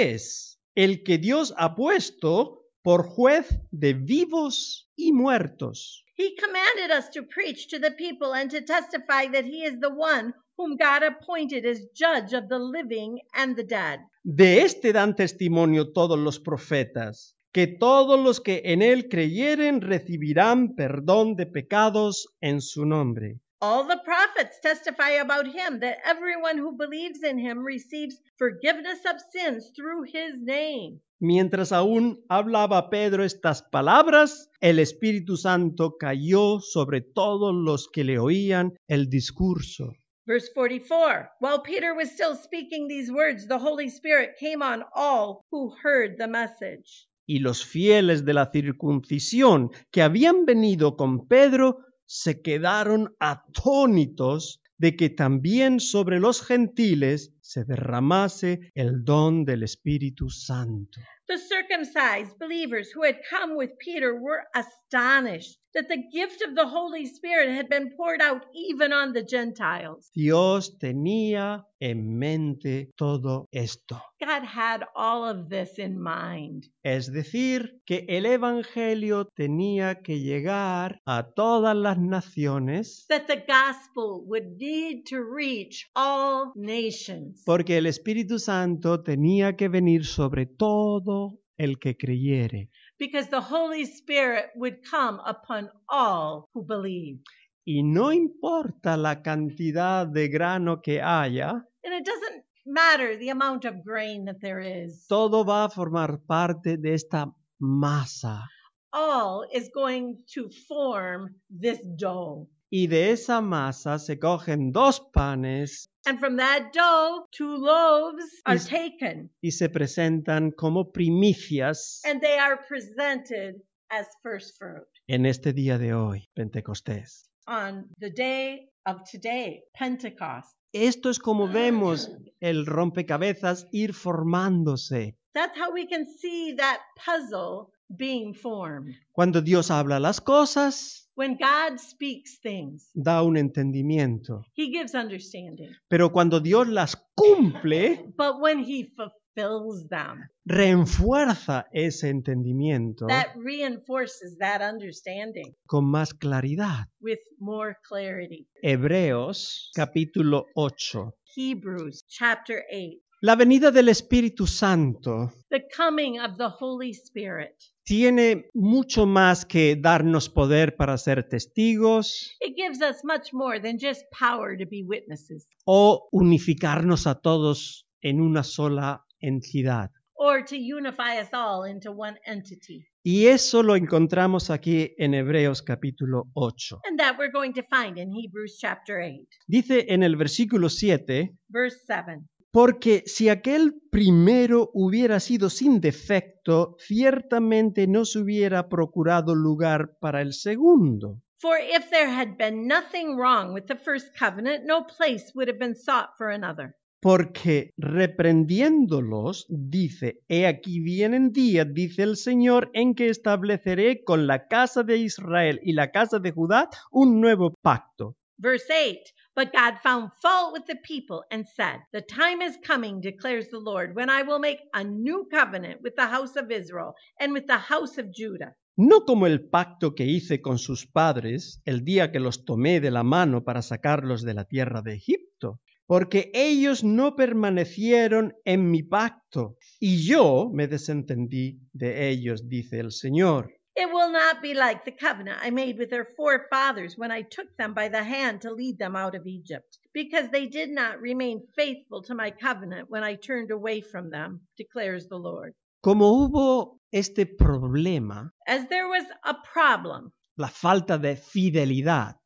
es el que Dios ha puesto por juez de vivos y muertos. He commanded us to preach to the people and to testify that he is the one whom God appointed as judge of the living and the dead. De este dan testimonio todos los profetas, que todos los que en Él creyeren recibirán perdón de pecados en su nombre. All the prophets testify about him, that everyone who believes in him receives forgiveness of sins through his name. Mientras aún hablaba Pedro estas palabras, el Espíritu Santo cayó sobre todos los que le oían el discurso. Verse 44, while Peter was still speaking these words, the Holy Spirit came on all who heard the message. Y los fieles de la circuncisión que habían venido con Pedro se quedaron atónitos de que también sobre los gentiles se derramase el don del Espíritu Santo. The circumcised believers who had come with Peter were astonished that the gift of the Holy Spirit had been poured out even on the Gentiles. Dios tenía en mente todo esto. God had all of this in mind. Es decir, que el Evangelio tenía que llegar a todas las naciones, That the gospel would need to reach all nations. porque el Espíritu Santo tenía que venir sobre todo el que creyere. Because the Holy Spirit would come upon all who believe. Y no importa la cantidad de grano que haya, And it doesn't matter the amount of grain that there is. todo va a formar parte de esta masa. All is going to form this dough. Y de esa masa se cogen 2 panes And from that dough, 2 loaves are Is- taken, y se presentan como primicias and they are presented as first fruit en este día de hoy, Pentecostés. on the day of today, Pentecost. Esto es como vemos el rompecabezas ir formándose. That's how we can see that puzzle being formed. Cuando Dios habla las cosas, When God speaks things, da un entendimiento. he gives understanding. Pero cuando Dios las cumple, But when he fulfills them, refuerza ese entendimiento that reinforces that understanding con más claridad. with more clarity. Hebreos capítulo 8. Hebrews chapter 8. La venida del Espíritu Santo The coming of the Holy Spirit. tiene mucho más que darnos poder para ser testigos It gives us much more than just power to be witnesses o unificarnos a todos en una sola entidad. or to unify us all into one entity. Y eso lo encontramos aquí en Hebreos capítulo 8. And that we're going to find in Hebrews chapter 8, Dice en el versículo 7, verse 7. porque si aquel primero hubiera sido sin defecto, ciertamente no se hubiera procurado lugar para el segundo. For if there had been nothing wrong with the first covenant, no place would have been sought for another. Porque reprendiéndolos, dice, he aquí vienen días, dice el Señor, en que estableceré con la casa de Israel y la casa de Judá un nuevo pacto. Verse 8, but God found fault with the people and said, the time is coming, declares the Lord, when I will make a new covenant with the house of Israel and with the house of Judah. No como el pacto que hice con sus padres el día que los tomé de la mano para sacarlos de la tierra de Egipto, porque ellos no permanecieron en mi pacto, y yo me desentendí de ellos, dice el Señor. It will not be like the covenant I made with their forefathers when I took them by the hand to lead them out of Egypt, because they did not remain faithful to my covenant when I turned away from them, declares the Lord. Como hubo este problema, As there was a problem, la falta de fidelidad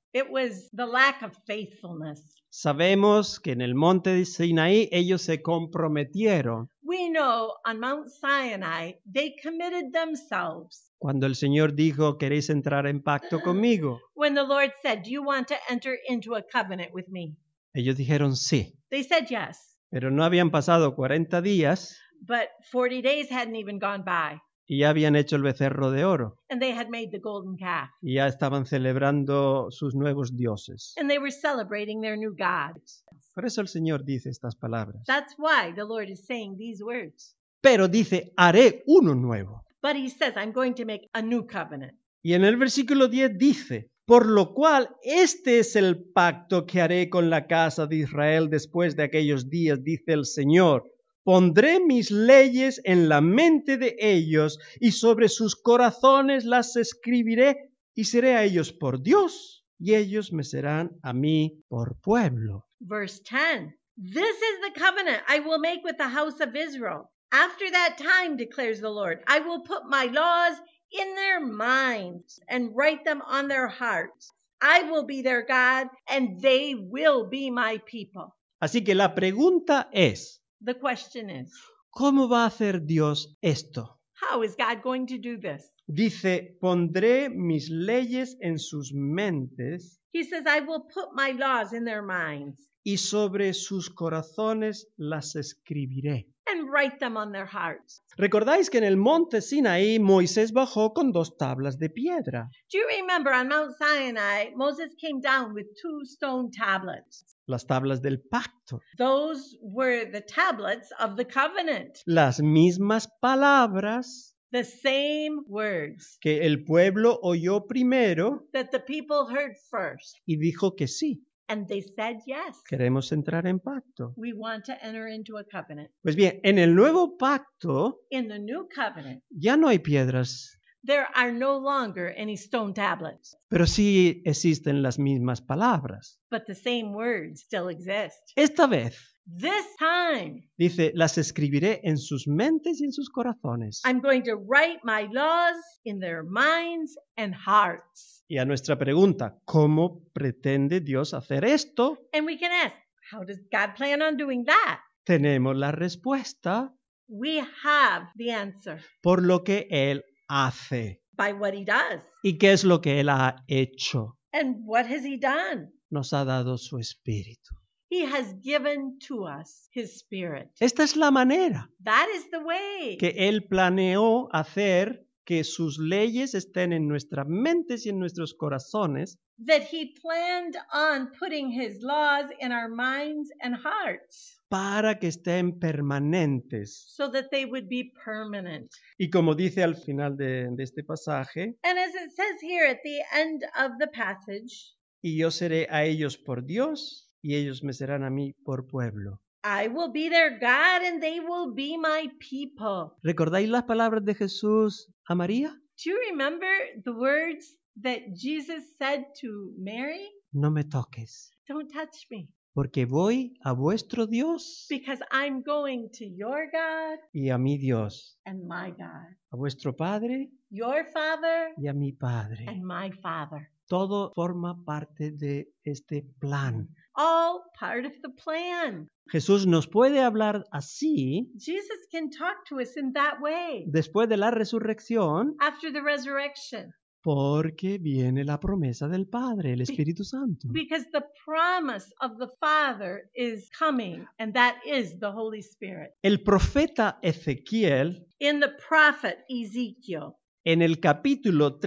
It was the lack of faithfulness. Sabemos que en el monte de Sinaí ellos se comprometieron. We know on Mount Sinai, they committed themselves. Cuando el Señor dijo, ¿queréis entrar en pacto conmigo? When the Lord said, do you want to enter into a covenant with me? Ellos dijeron sí, They said yes. pero no habían pasado 40 días But 40 days hadn't even gone by, y ya habían hecho el becerro de oro and they had made the golden calf, y ya estaban celebrando sus nuevos dioses. and they were celebrating their new gods. Por eso el Señor dice estas palabras. That's why the Lord is saying these words. Pero dice, haré uno nuevo. But he says, I'm going to make a new covenant. Y en el versículo 10 dice, por lo cual este es el pacto que haré con la casa de Israel después de aquellos días, dice el Señor. Pondré mis leyes en la mente de ellos y sobre sus corazones las escribiré y seré a ellos por Dios y ellos me serán a mí por pueblo. Verse 10. This is the covenant I will make with the house of Israel. After that time, declares the Lord, I will put my laws in their minds and write them on their hearts. I will be their God and they will be my people. Así que la pregunta es, The question is, ¿cómo va a hacer Dios esto? how is God going to do this? Dice, pondré mis leyes en sus mentes He says, I will put my laws in their minds y sobre sus corazones las escribiré. and write them on their hearts. ¿Recordáis que en el monte Sinaí Moisés bajó con 2 tablas de piedra? Do you remember on Mount Sinai, Moses came down with 2 stone tablets? Las tablas del pacto. Those were the tablets of the covenant. Las mismas palabras The same words que el pueblo oyó primero that the people heard first. y dijo que sí, And they said, yes, queremos entrar en pacto. we want to enter into a covenant. Pues bien, en el nuevo pacto In the new covenant, ya no hay piedras, there are no longer any stone tablets, pero sí existen las mismas palabras. but the same words still exist. Esta vez, This time, dice, las escribiré en sus mentes y en sus corazones. I'm going to write my laws in their minds and hearts. Y a nuestra pregunta, ¿cómo pretende Dios hacer esto? And we can ask, how does God plan on doing that? Tenemos la respuesta We have the answer por lo que Él hace. by what he does. ¿Y qué es lo que Él ha hecho? And what has he done? Nos ha dado su espíritu. He has given to us his spirit. Esta es la manera That is the way que Él planeó hacer que sus leyes estén en nuestras mentes y en nuestros corazones that he planned on putting his laws in our minds and hearts para que estén permanentes. so that they would be permanent. Y como dice al final de este pasaje, And as it says here at the end of the passage, y yo seré a ellos por Dios y ellos me serán a mí por pueblo. I will be their God and they will be my people. ¿Recordáis las palabras de Jesús a María? Do you remember the words that Jesus said to Mary? No me toques, Don't touch me porque voy a vuestro Dios because I'm going to your God y a mi Dios, and my God, a vuestro Padre your Father y a mi Padre. and my Father. Todo forma parte de este plan. All part of the plan. Jesús nos puede hablar así Jesus can talk to us in that way después de la resurrección after the resurrection porque viene la promesa del Padre, el Espíritu Santo. because the promise of the Father is coming, and that is the Holy Spirit. El profeta Ezequiel, In the prophet Ezekiel, en el capítulo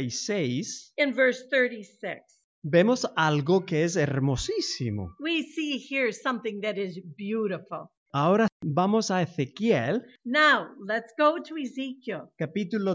36, in verse 36, vemos algo que es hermosísimo. we see here something that is beautiful. Ahora vamos a Ezequiel, Now, let's go to Ezekiel, capítulo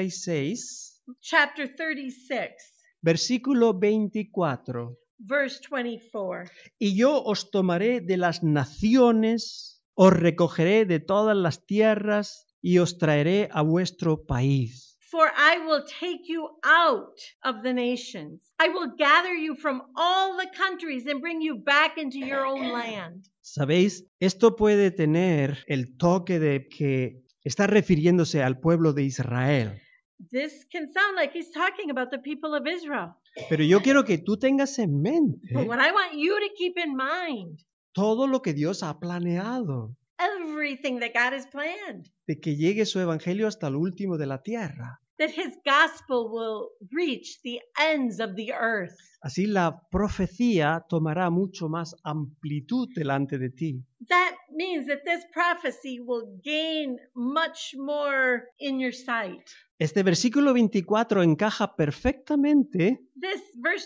36, chapter 36, versículo 24. verse 24. Y yo os tomaré de las naciones, os recogeré de todas las tierras y os traeré a vuestro país. For I will take you out of the nations. I will gather you from all the countries and bring you back into your own land. ¿Sabéis? Esto puede tener el toque de que está refiriéndose al pueblo de Israel. This can sound like he's talking about the people of Israel. Pero yo quiero que tú tengas en mente But what I want you to keep in mind, todo lo que Dios ha planeado, everything that God has planned, de que llegue su evangelio hasta el último de la tierra. that his gospel will reach the ends of the earth. Así la profecía tomará mucho más amplitud delante de ti. That means that this prophecy will gain much more in your sight. Este versículo 24 encaja perfectamente This verse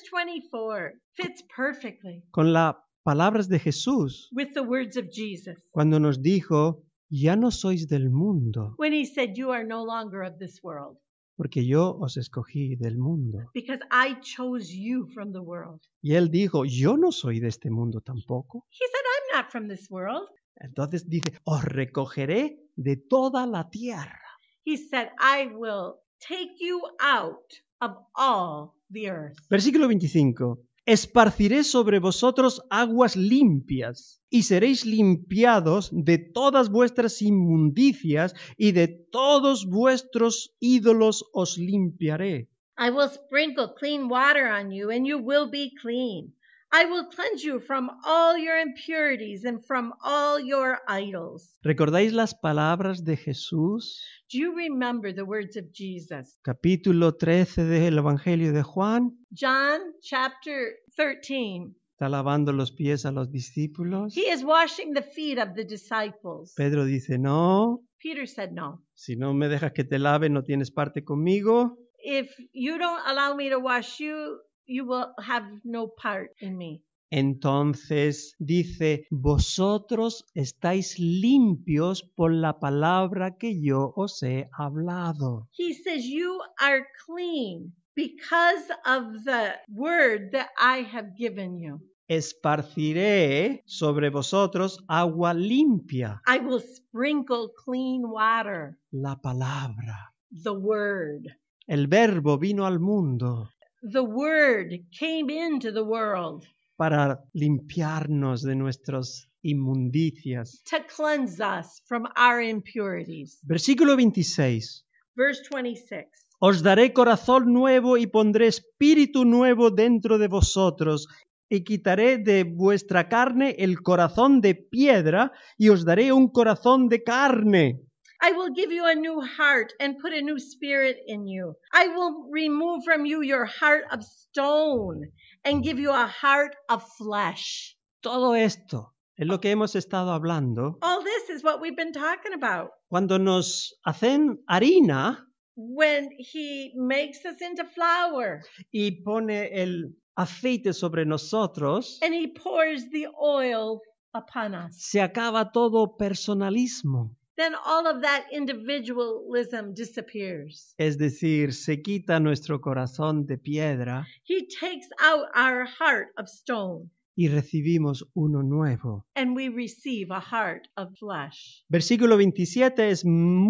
24 fits perfectly con las palabras de Jesús with the words of Jesus cuando nos dijo, ya no sois del mundo, when he said, "You are no longer of this world, porque yo os escogí del mundo. because I chose you from the world." Y él dijo, yo no soy de este mundo tampoco. He said, "I'm not from this world." Entonces dice, os recogeré de toda la tierra. He said, "I will take you out of all the earth." Versículo 25. Esparciré sobre vosotros aguas limpias y seréis limpiados de todas vuestras inmundicias y de todos vuestros ídolos os limpiaré. I will sprinkle clean water on you, and you will be clean. I will cleanse you from all your impurities and from all your idols. ¿Recordáis las palabras de Jesús? Do you remember the words of Jesus? Capítulo 13 del Evangelio de Juan. John chapter 13. Está lavando los pies a los discípulos. He is washing the feet of the disciples. Pedro dice, no, Peter said, "No. si no me dejas que te lave, no tienes parte conmigo. If you don't allow me to wash you, you will have no part in me." Entonces dice, vosotros estáis limpios por la palabra que yo os he hablado. He says, "You are clean because of the word that I have given you." Esparciré sobre vosotros agua limpia, I will sprinkle clean water, la palabra. the word. El verbo vino al mundo The word came into the world para limpiarnos de nuestras inmundicias. to cleanse us from our impurities. Versículo 26. Verse 26. Os daré corazón nuevo y pondré espíritu nuevo dentro de vosotros y quitaré de vuestra carne el corazón de piedra y os daré un corazón de carne. I will give you a new heart and put a new spirit in you. I will remove from you your heart of stone and give you a heart of flesh. Todo esto es lo que hemos estado hablando. All this is what we've been talking about. Cuando nos hacen harina When he makes us into flour y pone el aceite sobre nosotros, and he pours the oil upon us, se acaba todo personalismo. then all of that individualism disappears. Es decir, se quita nuestro corazón de piedra He takes out our heart of stone y recibimos uno nuevo. and we receive a heart of flesh. Versículo 27 es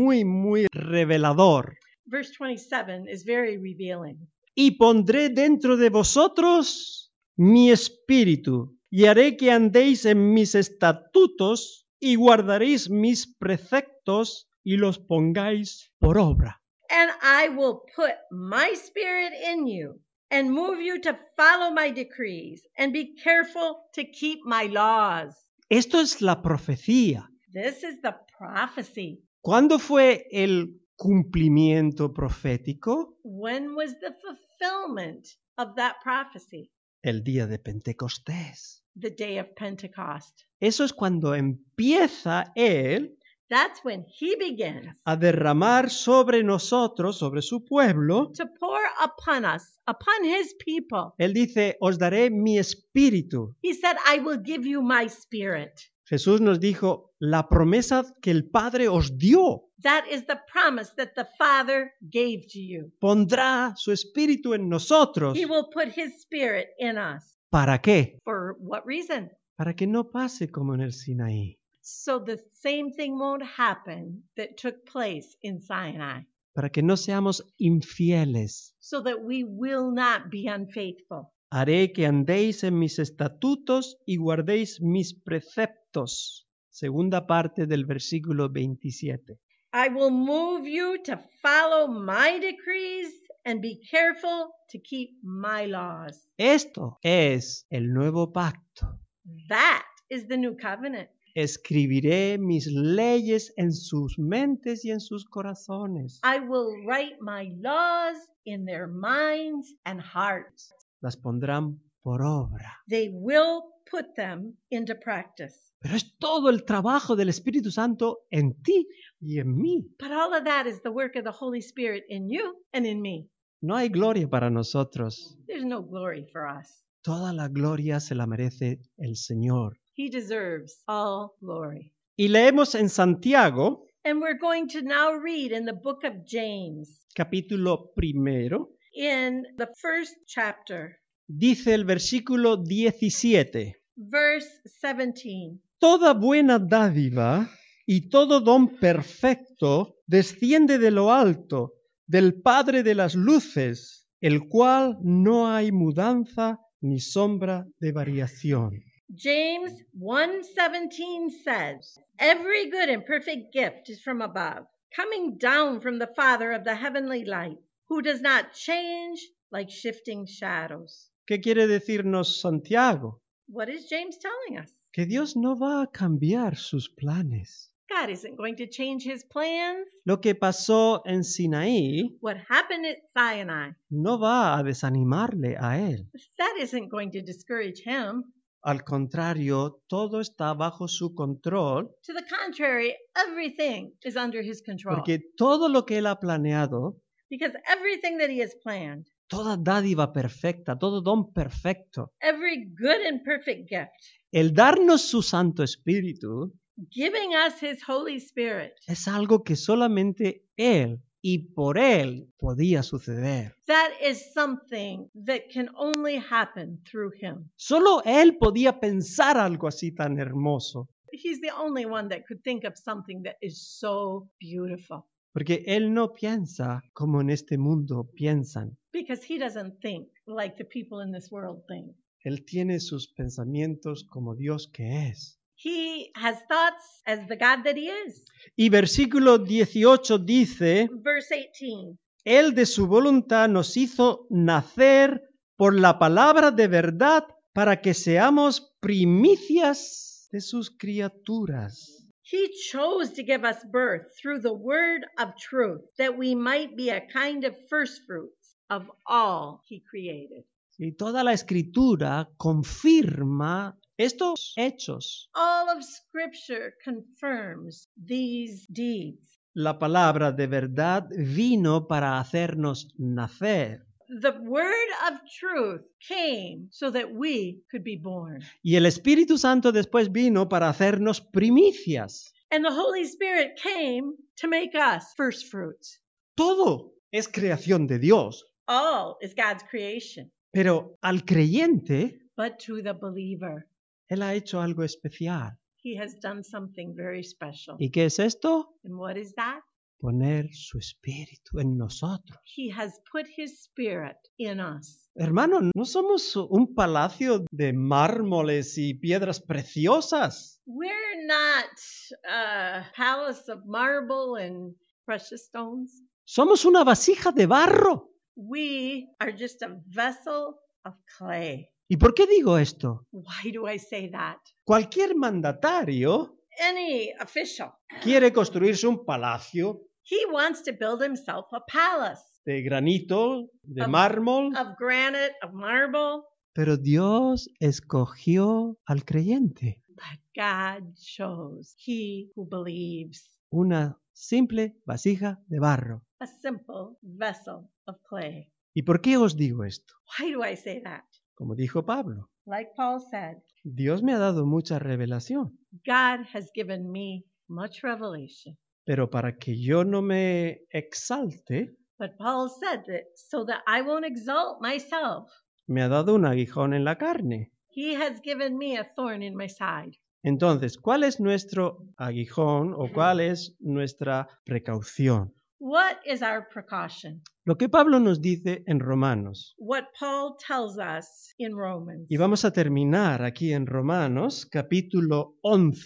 muy revelador. Verse 27 is very revealing. Y pondré dentro de vosotros mi espíritu y haré que andéis en mis estatutos y guardaréis mis preceptos y los pongáis por obra. And I will put my spirit in you and move you to follow my decrees and be careful to keep my laws. Esto es la profecía. This is the prophecy. ¿Cuándo fue el cumplimiento profético? When was the fulfillment of that prophecy? El día de Pentecostés. The day of Pentecost. Eso es cuando empieza Él That's when he begins a derramar sobre nosotros, sobre su pueblo. to pour upon us, upon his people. Él dice, os daré mi espíritu. He said, "I will give you my spirit." Jesús nos dijo, la promesa que el Padre os dio. That is the promise that the Father gave to you. Pondrá su espíritu en nosotros. He will put his spirit in us. ¿Para qué? For what reason? Para que no pase como en el Sinaí. So the same thing won't happen that took place in Sinai. Para que no seamos infieles. So that we will not be unfaithful. Haré que andéis en mis estatutos y guardéis mis preceptos. Segunda parte del versículo 27. I will move you to follow my decrees and be careful to keep my laws. Esto es el nuevo pacto. That is the new covenant. Escribiré mis leyes en sus mentes y en sus corazones. I will write my laws in their minds and hearts. Las pondrán por obra. They will put them into practice. Pero es todo el trabajo del Espíritu Santo en ti y en mí. But all of that is the work of the Holy Spirit in you and in me. No hay gloria para nosotros. There's no glory for us. Toda la gloria se la merece el Señor. He deserves all glory. Y leemos en Santiago, And we're going to now read in the book of James, capítulo 1, in the first chapter, dice el versículo 17. verse 17. Toda buena dádiva y todo don perfecto desciende de lo alto, del Padre de las luces, el cual no hay mudanza ni sombra de variación. James 1:17 says, "Every good and perfect gift is from above, coming down from the Father of the heavenly light, who does not change like shifting shadows." ¿Qué quiere decirnos Santiago? What is James telling us? Que Dios no va a cambiar sus planes. God isn't going to change his plans. Lo que pasó en Sinaí What happened at Sinai, no va a desanimarle a él. that isn't going to discourage him. Al contrario, todo está bajo su control, To the contrary, everything is under his control. porque todo lo que él ha planeado, Because everything that he has planned, toda dádiva perfecta, todo don perfecto, every good and perfect gift, el darnos su Santo Espíritu, giving us his Holy Spirit, es algo que solamente él y por él podía suceder. that is something that can only happen through him. Solo él podía pensar algo así tan hermoso, He's the only one that could think of something that is so beautiful. porque él no piensa como en este mundo piensan. Because he doesn't think like the people in this world think. Él tiene sus pensamientos como Dios que es. He has thoughts as the God that he is. Y versículo 18 dice, Verse 18. Él de su voluntad nos hizo nacer por la palabra de verdad para que seamos primicias de sus criaturas. He chose to give us birth through the word of truth, that we might be a kind of first fruits of all he created. Y toda la escritura confirma estos hechos. All of Scripture confirms these deeds. La palabra de verdad vino para hacernos nacer. The word of truth came so that we could be born. Y el Espíritu Santo después vino para hacernos primicias. And the Holy Spirit came to make us first fruits. Todo es creación de Dios. All is God's creation. Pero al creyente, But to the believer, Él ha hecho algo especial. he has done something very special. ¿Y qué es esto? And what is that? Poner su espíritu en nosotros. He has put his spirit in us. Hermano, no somos un palacio de mármoles y piedras preciosas. We're not a palace of marble and precious stones. Somos una vasija de barro. We are just a vessel of clay. ¿Y por qué digo esto? Why do I say that? Cualquier mandatario Any official, quiere construirse un palacio he wants to build himself a palace de granito, de Of- mármol, of granite, of marble. pero Dios escogió al creyente, But God chose he who believes, una simple vasija de barro. a simple vessel of clay. ¿Y por qué os digo esto? Why do I say that? Como dijo Pablo, Like Paul said, Dios me ha dado mucha revelación, God has given me much revelation. pero para que yo no me exalte, But Paul said that so that I won't exalt myself, me ha dado un aguijón en la carne. he has given me a thorn in my side. Entonces, ¿cuál es nuestro aguijón o cuál es nuestra precaución? What is our precaution? Lo que Pablo nos dice en Romanos. What Paul tells us in Romans. Y vamos a terminar aquí en Romanos, capítulo 11,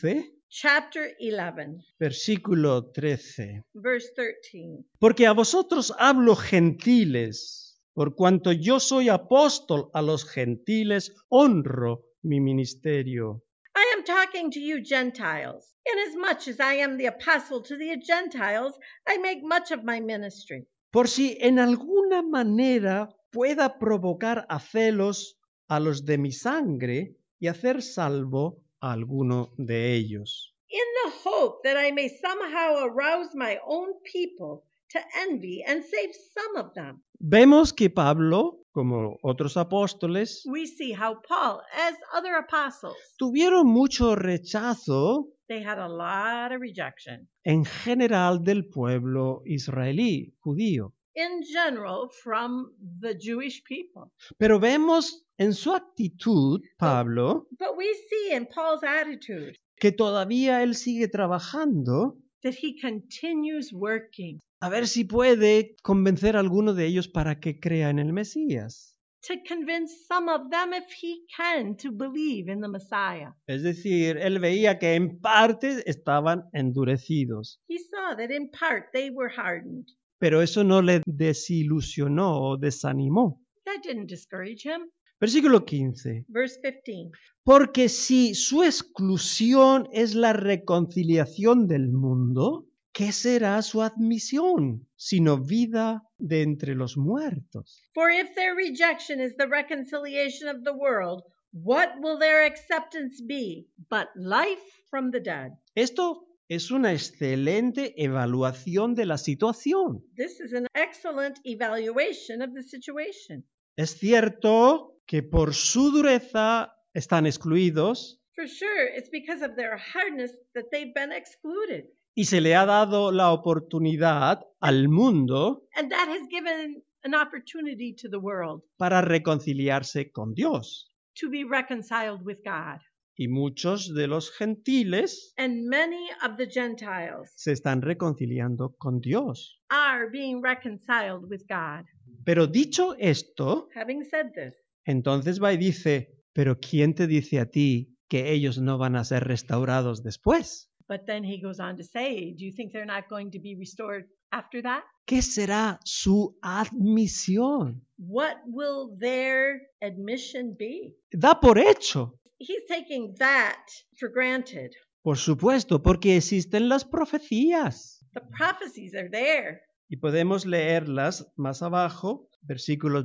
chapter 11, versículo 13. verse 13. Porque a vosotros hablo gentiles, por cuanto yo soy apóstol a los gentiles, honro mi ministerio. I am talking to you Gentiles. Inasmuch as I am the apostle to the Gentiles, I make much of my ministry. Por si en alguna manera pueda provocar a celos a los de mi sangre y hacer salvo a alguno de ellos. In the hope that I may somehow arouse my own people to envy and save some of them. Vemos que Pablo, como otros apóstoles, We see how Paul, as other apostles, tuvieron mucho rechazo they had a lot of rejection. en general del pueblo israelí, judío. In general, from the Jewish people. Pero vemos en su actitud, Pablo, But we see in Paul's attitude que todavía él sigue trabajando that he continues working a ver si puede convencer a alguno de ellos para que crea en el Mesías. to convince some of them, if he can, to believe in the Messiah. Es decir, él veía que en parte estaban endurecidos, He saw that in part they were hardened. pero eso no le desilusionó o desanimó. That didn't discourage him. Versículo 15. Verse 15. Porque si su exclusión es la reconciliación del mundo, ¿qué será su admisión, sino vida de entre los muertos? For if their rejection is the reconciliation of the world, what will their acceptance be but life from the dead? Esto es una excelente evaluación de la situación. This is an excellent evaluation of the situation. Es cierto que por su dureza están excluidos For sure, it's because of their hardness that they've been excluded. y se le ha dado la oportunidad al mundo And that has given an opportunity to the world para reconciliarse con Dios. to be reconciled with God. Y muchos de los gentiles And many of the Gentiles se están reconciliando con Dios. are being reconciled with God. Pero dicho esto, Having said this, entonces va y dice, pero ¿quién te dice a ti que ellos no van a ser restaurados después? but then he goes on to say, do you think they're not going to be restored after that? ¿Qué será su admisión? What will their admission be? Da por hecho, He's taking that for granted. por supuesto, porque existen las profecías. The prophecies are there. Y podemos leerlas más abajo, versículos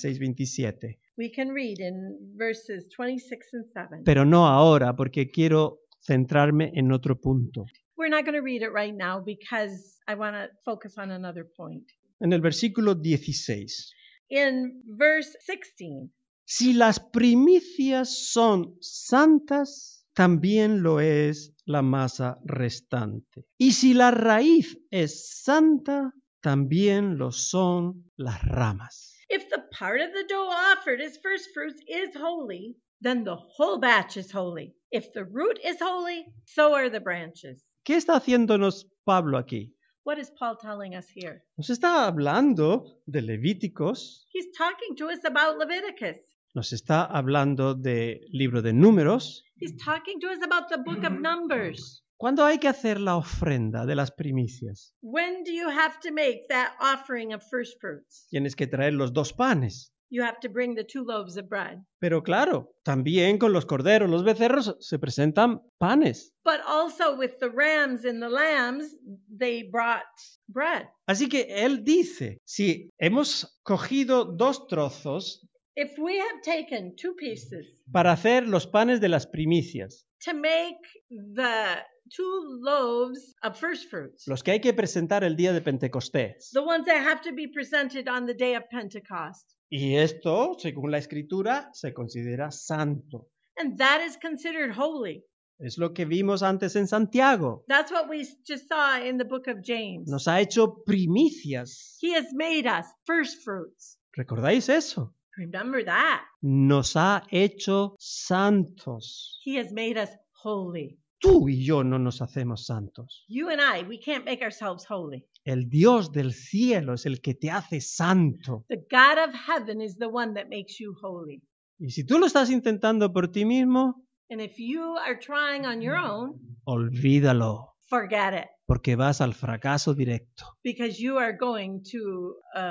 26-27. We can read in verses 26 and 7. Pero no ahora, porque quiero centrarme en otro punto. We're not going to read it right now because I want to focus on another point. En el versículo 16. In verse 16, Si las primicias son santas, también lo es la masa restante. Y si la raíz es santa, también lo son las ramas. if the part of the dough offered as first fruits is holy, then the whole batch is holy. If the root is holy, so are the branches. ¿Qué está haciéndonos Pablo aquí? What is Paul telling us here? Nos está hablando de Levíticos, He's talking to us about Leviticus. nos está hablando del libro de Números. He's talking to us about the book of Numbers. ¿Cuándo hay que hacer la ofrenda de las primicias? When do you have to make that offering of first fruits? Tienes que traer los 2 panes. You have to bring the 2 loaves of bread. Pero claro, también con los corderos, los becerros, se presentan panes. But also with the rams and the lambs, they brought bread. Así que él dice, si hemos cogido 2 trozos If we have taken 2 pieces para hacer los panes de las primicias, to make the 2 loaves of first fruits, los que hay que presentar el día de Pentecostés, the ones that have to be presented on the day of Pentecost, y esto, según la Escritura, se considera santo. and that is considered holy. Es lo que vimos antes en Santiago. That's what we just saw in the book of James. Nos ha hecho primicias. He has made us first fruits. ¿Recordáis eso? Remember that. Nos ha hecho santos. He has made us holy. Tú y yo no nos hacemos santos. You and I, we can't make ourselves holy. El Dios del cielo es el que te hace santo. The God of heaven is the one that makes you holy. Y si tú lo estás intentando por ti mismo, And if you are trying on your own, olvídalo, forget it, porque vas al fracaso directo. because you are going to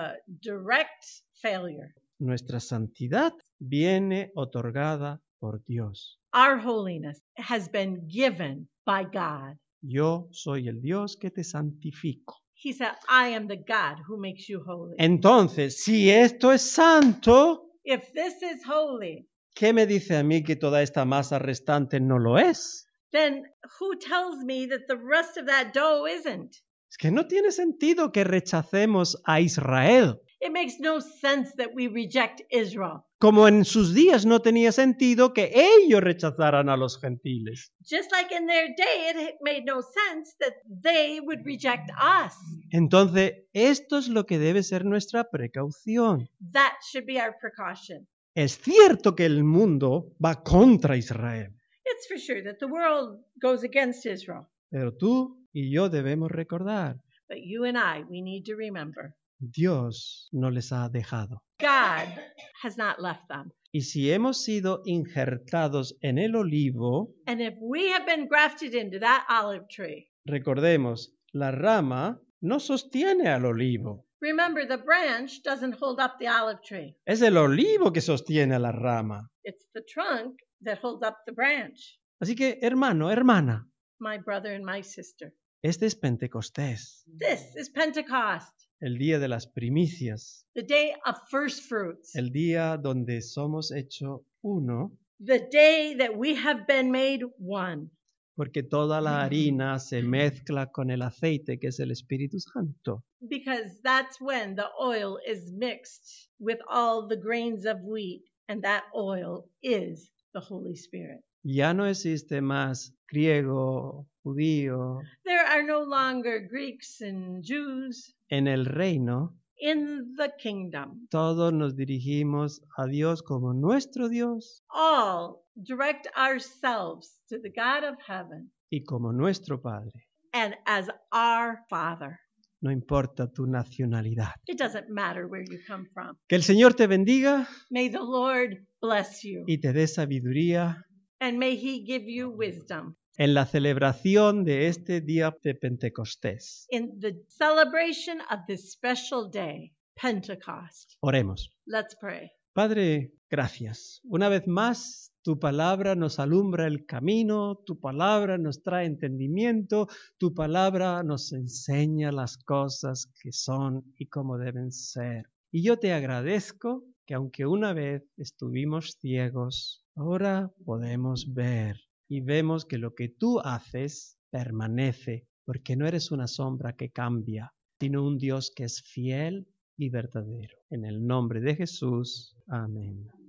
direct failure. Nuestra santidad viene otorgada por Dios. Our holiness has been given by God. Yo soy el Dios que te santifico. He said, I am the God who makes you holy. Entonces, si esto es santo, If this is holy, ¿qué me dice a mí que toda esta masa restante no lo es? then who tells me that the rest of that dough isn't? Es que no tiene sentido que rechacemos a Israel, It makes no sense that we reject Israel. como en sus días no tenía sentido que ellos rechazaran a los gentiles. Just like in their day, it made no sense that they would reject us. Entonces, esto es lo que debe ser nuestra precaución. That should be our precaution. Es cierto que el mundo va contra Israel, It's for sure that the world goes against Israel. pero tú y yo debemos recordar, But you and I, we need to remember, Dios no les ha dejado. God has not left them. Y si hemos sido injertados en el olivo, And if we have been grafted into that olive tree, recordemos, la rama no sostiene al olivo. remember the branch doesn't hold up the olive tree. Es el olivo que sostiene a la rama. It's the trunk that holds up the branch. Así que, hermano, hermana, My brother and my sister. este es Pentecostés, This is Pentecost, el día de las primicias, the day of first fruits, el día donde somos hechos uno, the day that we have been made one, porque toda la harina se mezcla con el aceite, que es el Espíritu Santo. because that's when the oil is mixed with all the grains of wheat, and that oil is the Holy Spirit. Ya no existe más griego, judío. There are no longer Greeks and Jews En el reino, in the kingdom. todos nos dirigimos a Dios como nuestro Dios All direct ourselves to the God of heaven y como nuestro Padre. and as our Father. No importa tu nacionalidad. It doesn't matter where you come from. Que el Señor te bendiga May the Lord bless you, y te dé sabiduría and may He give you wisdom en la celebración de este día de Pentecostés. in the celebration of this special day, Pentecost. Oremos. Let's pray. Padre, gracias. Una vez más, tu palabra nos alumbra el camino, tu palabra nos trae entendimiento, tu palabra nos enseña las cosas que son y cómo deben ser. Y yo te agradezco que aunque una vez estuvimos ciegos, ahora podemos ver y vemos que lo que tú haces permanece, porque no eres una sombra que cambia, sino un Dios que es fiel y verdadero. En el nombre de Jesús. Amén.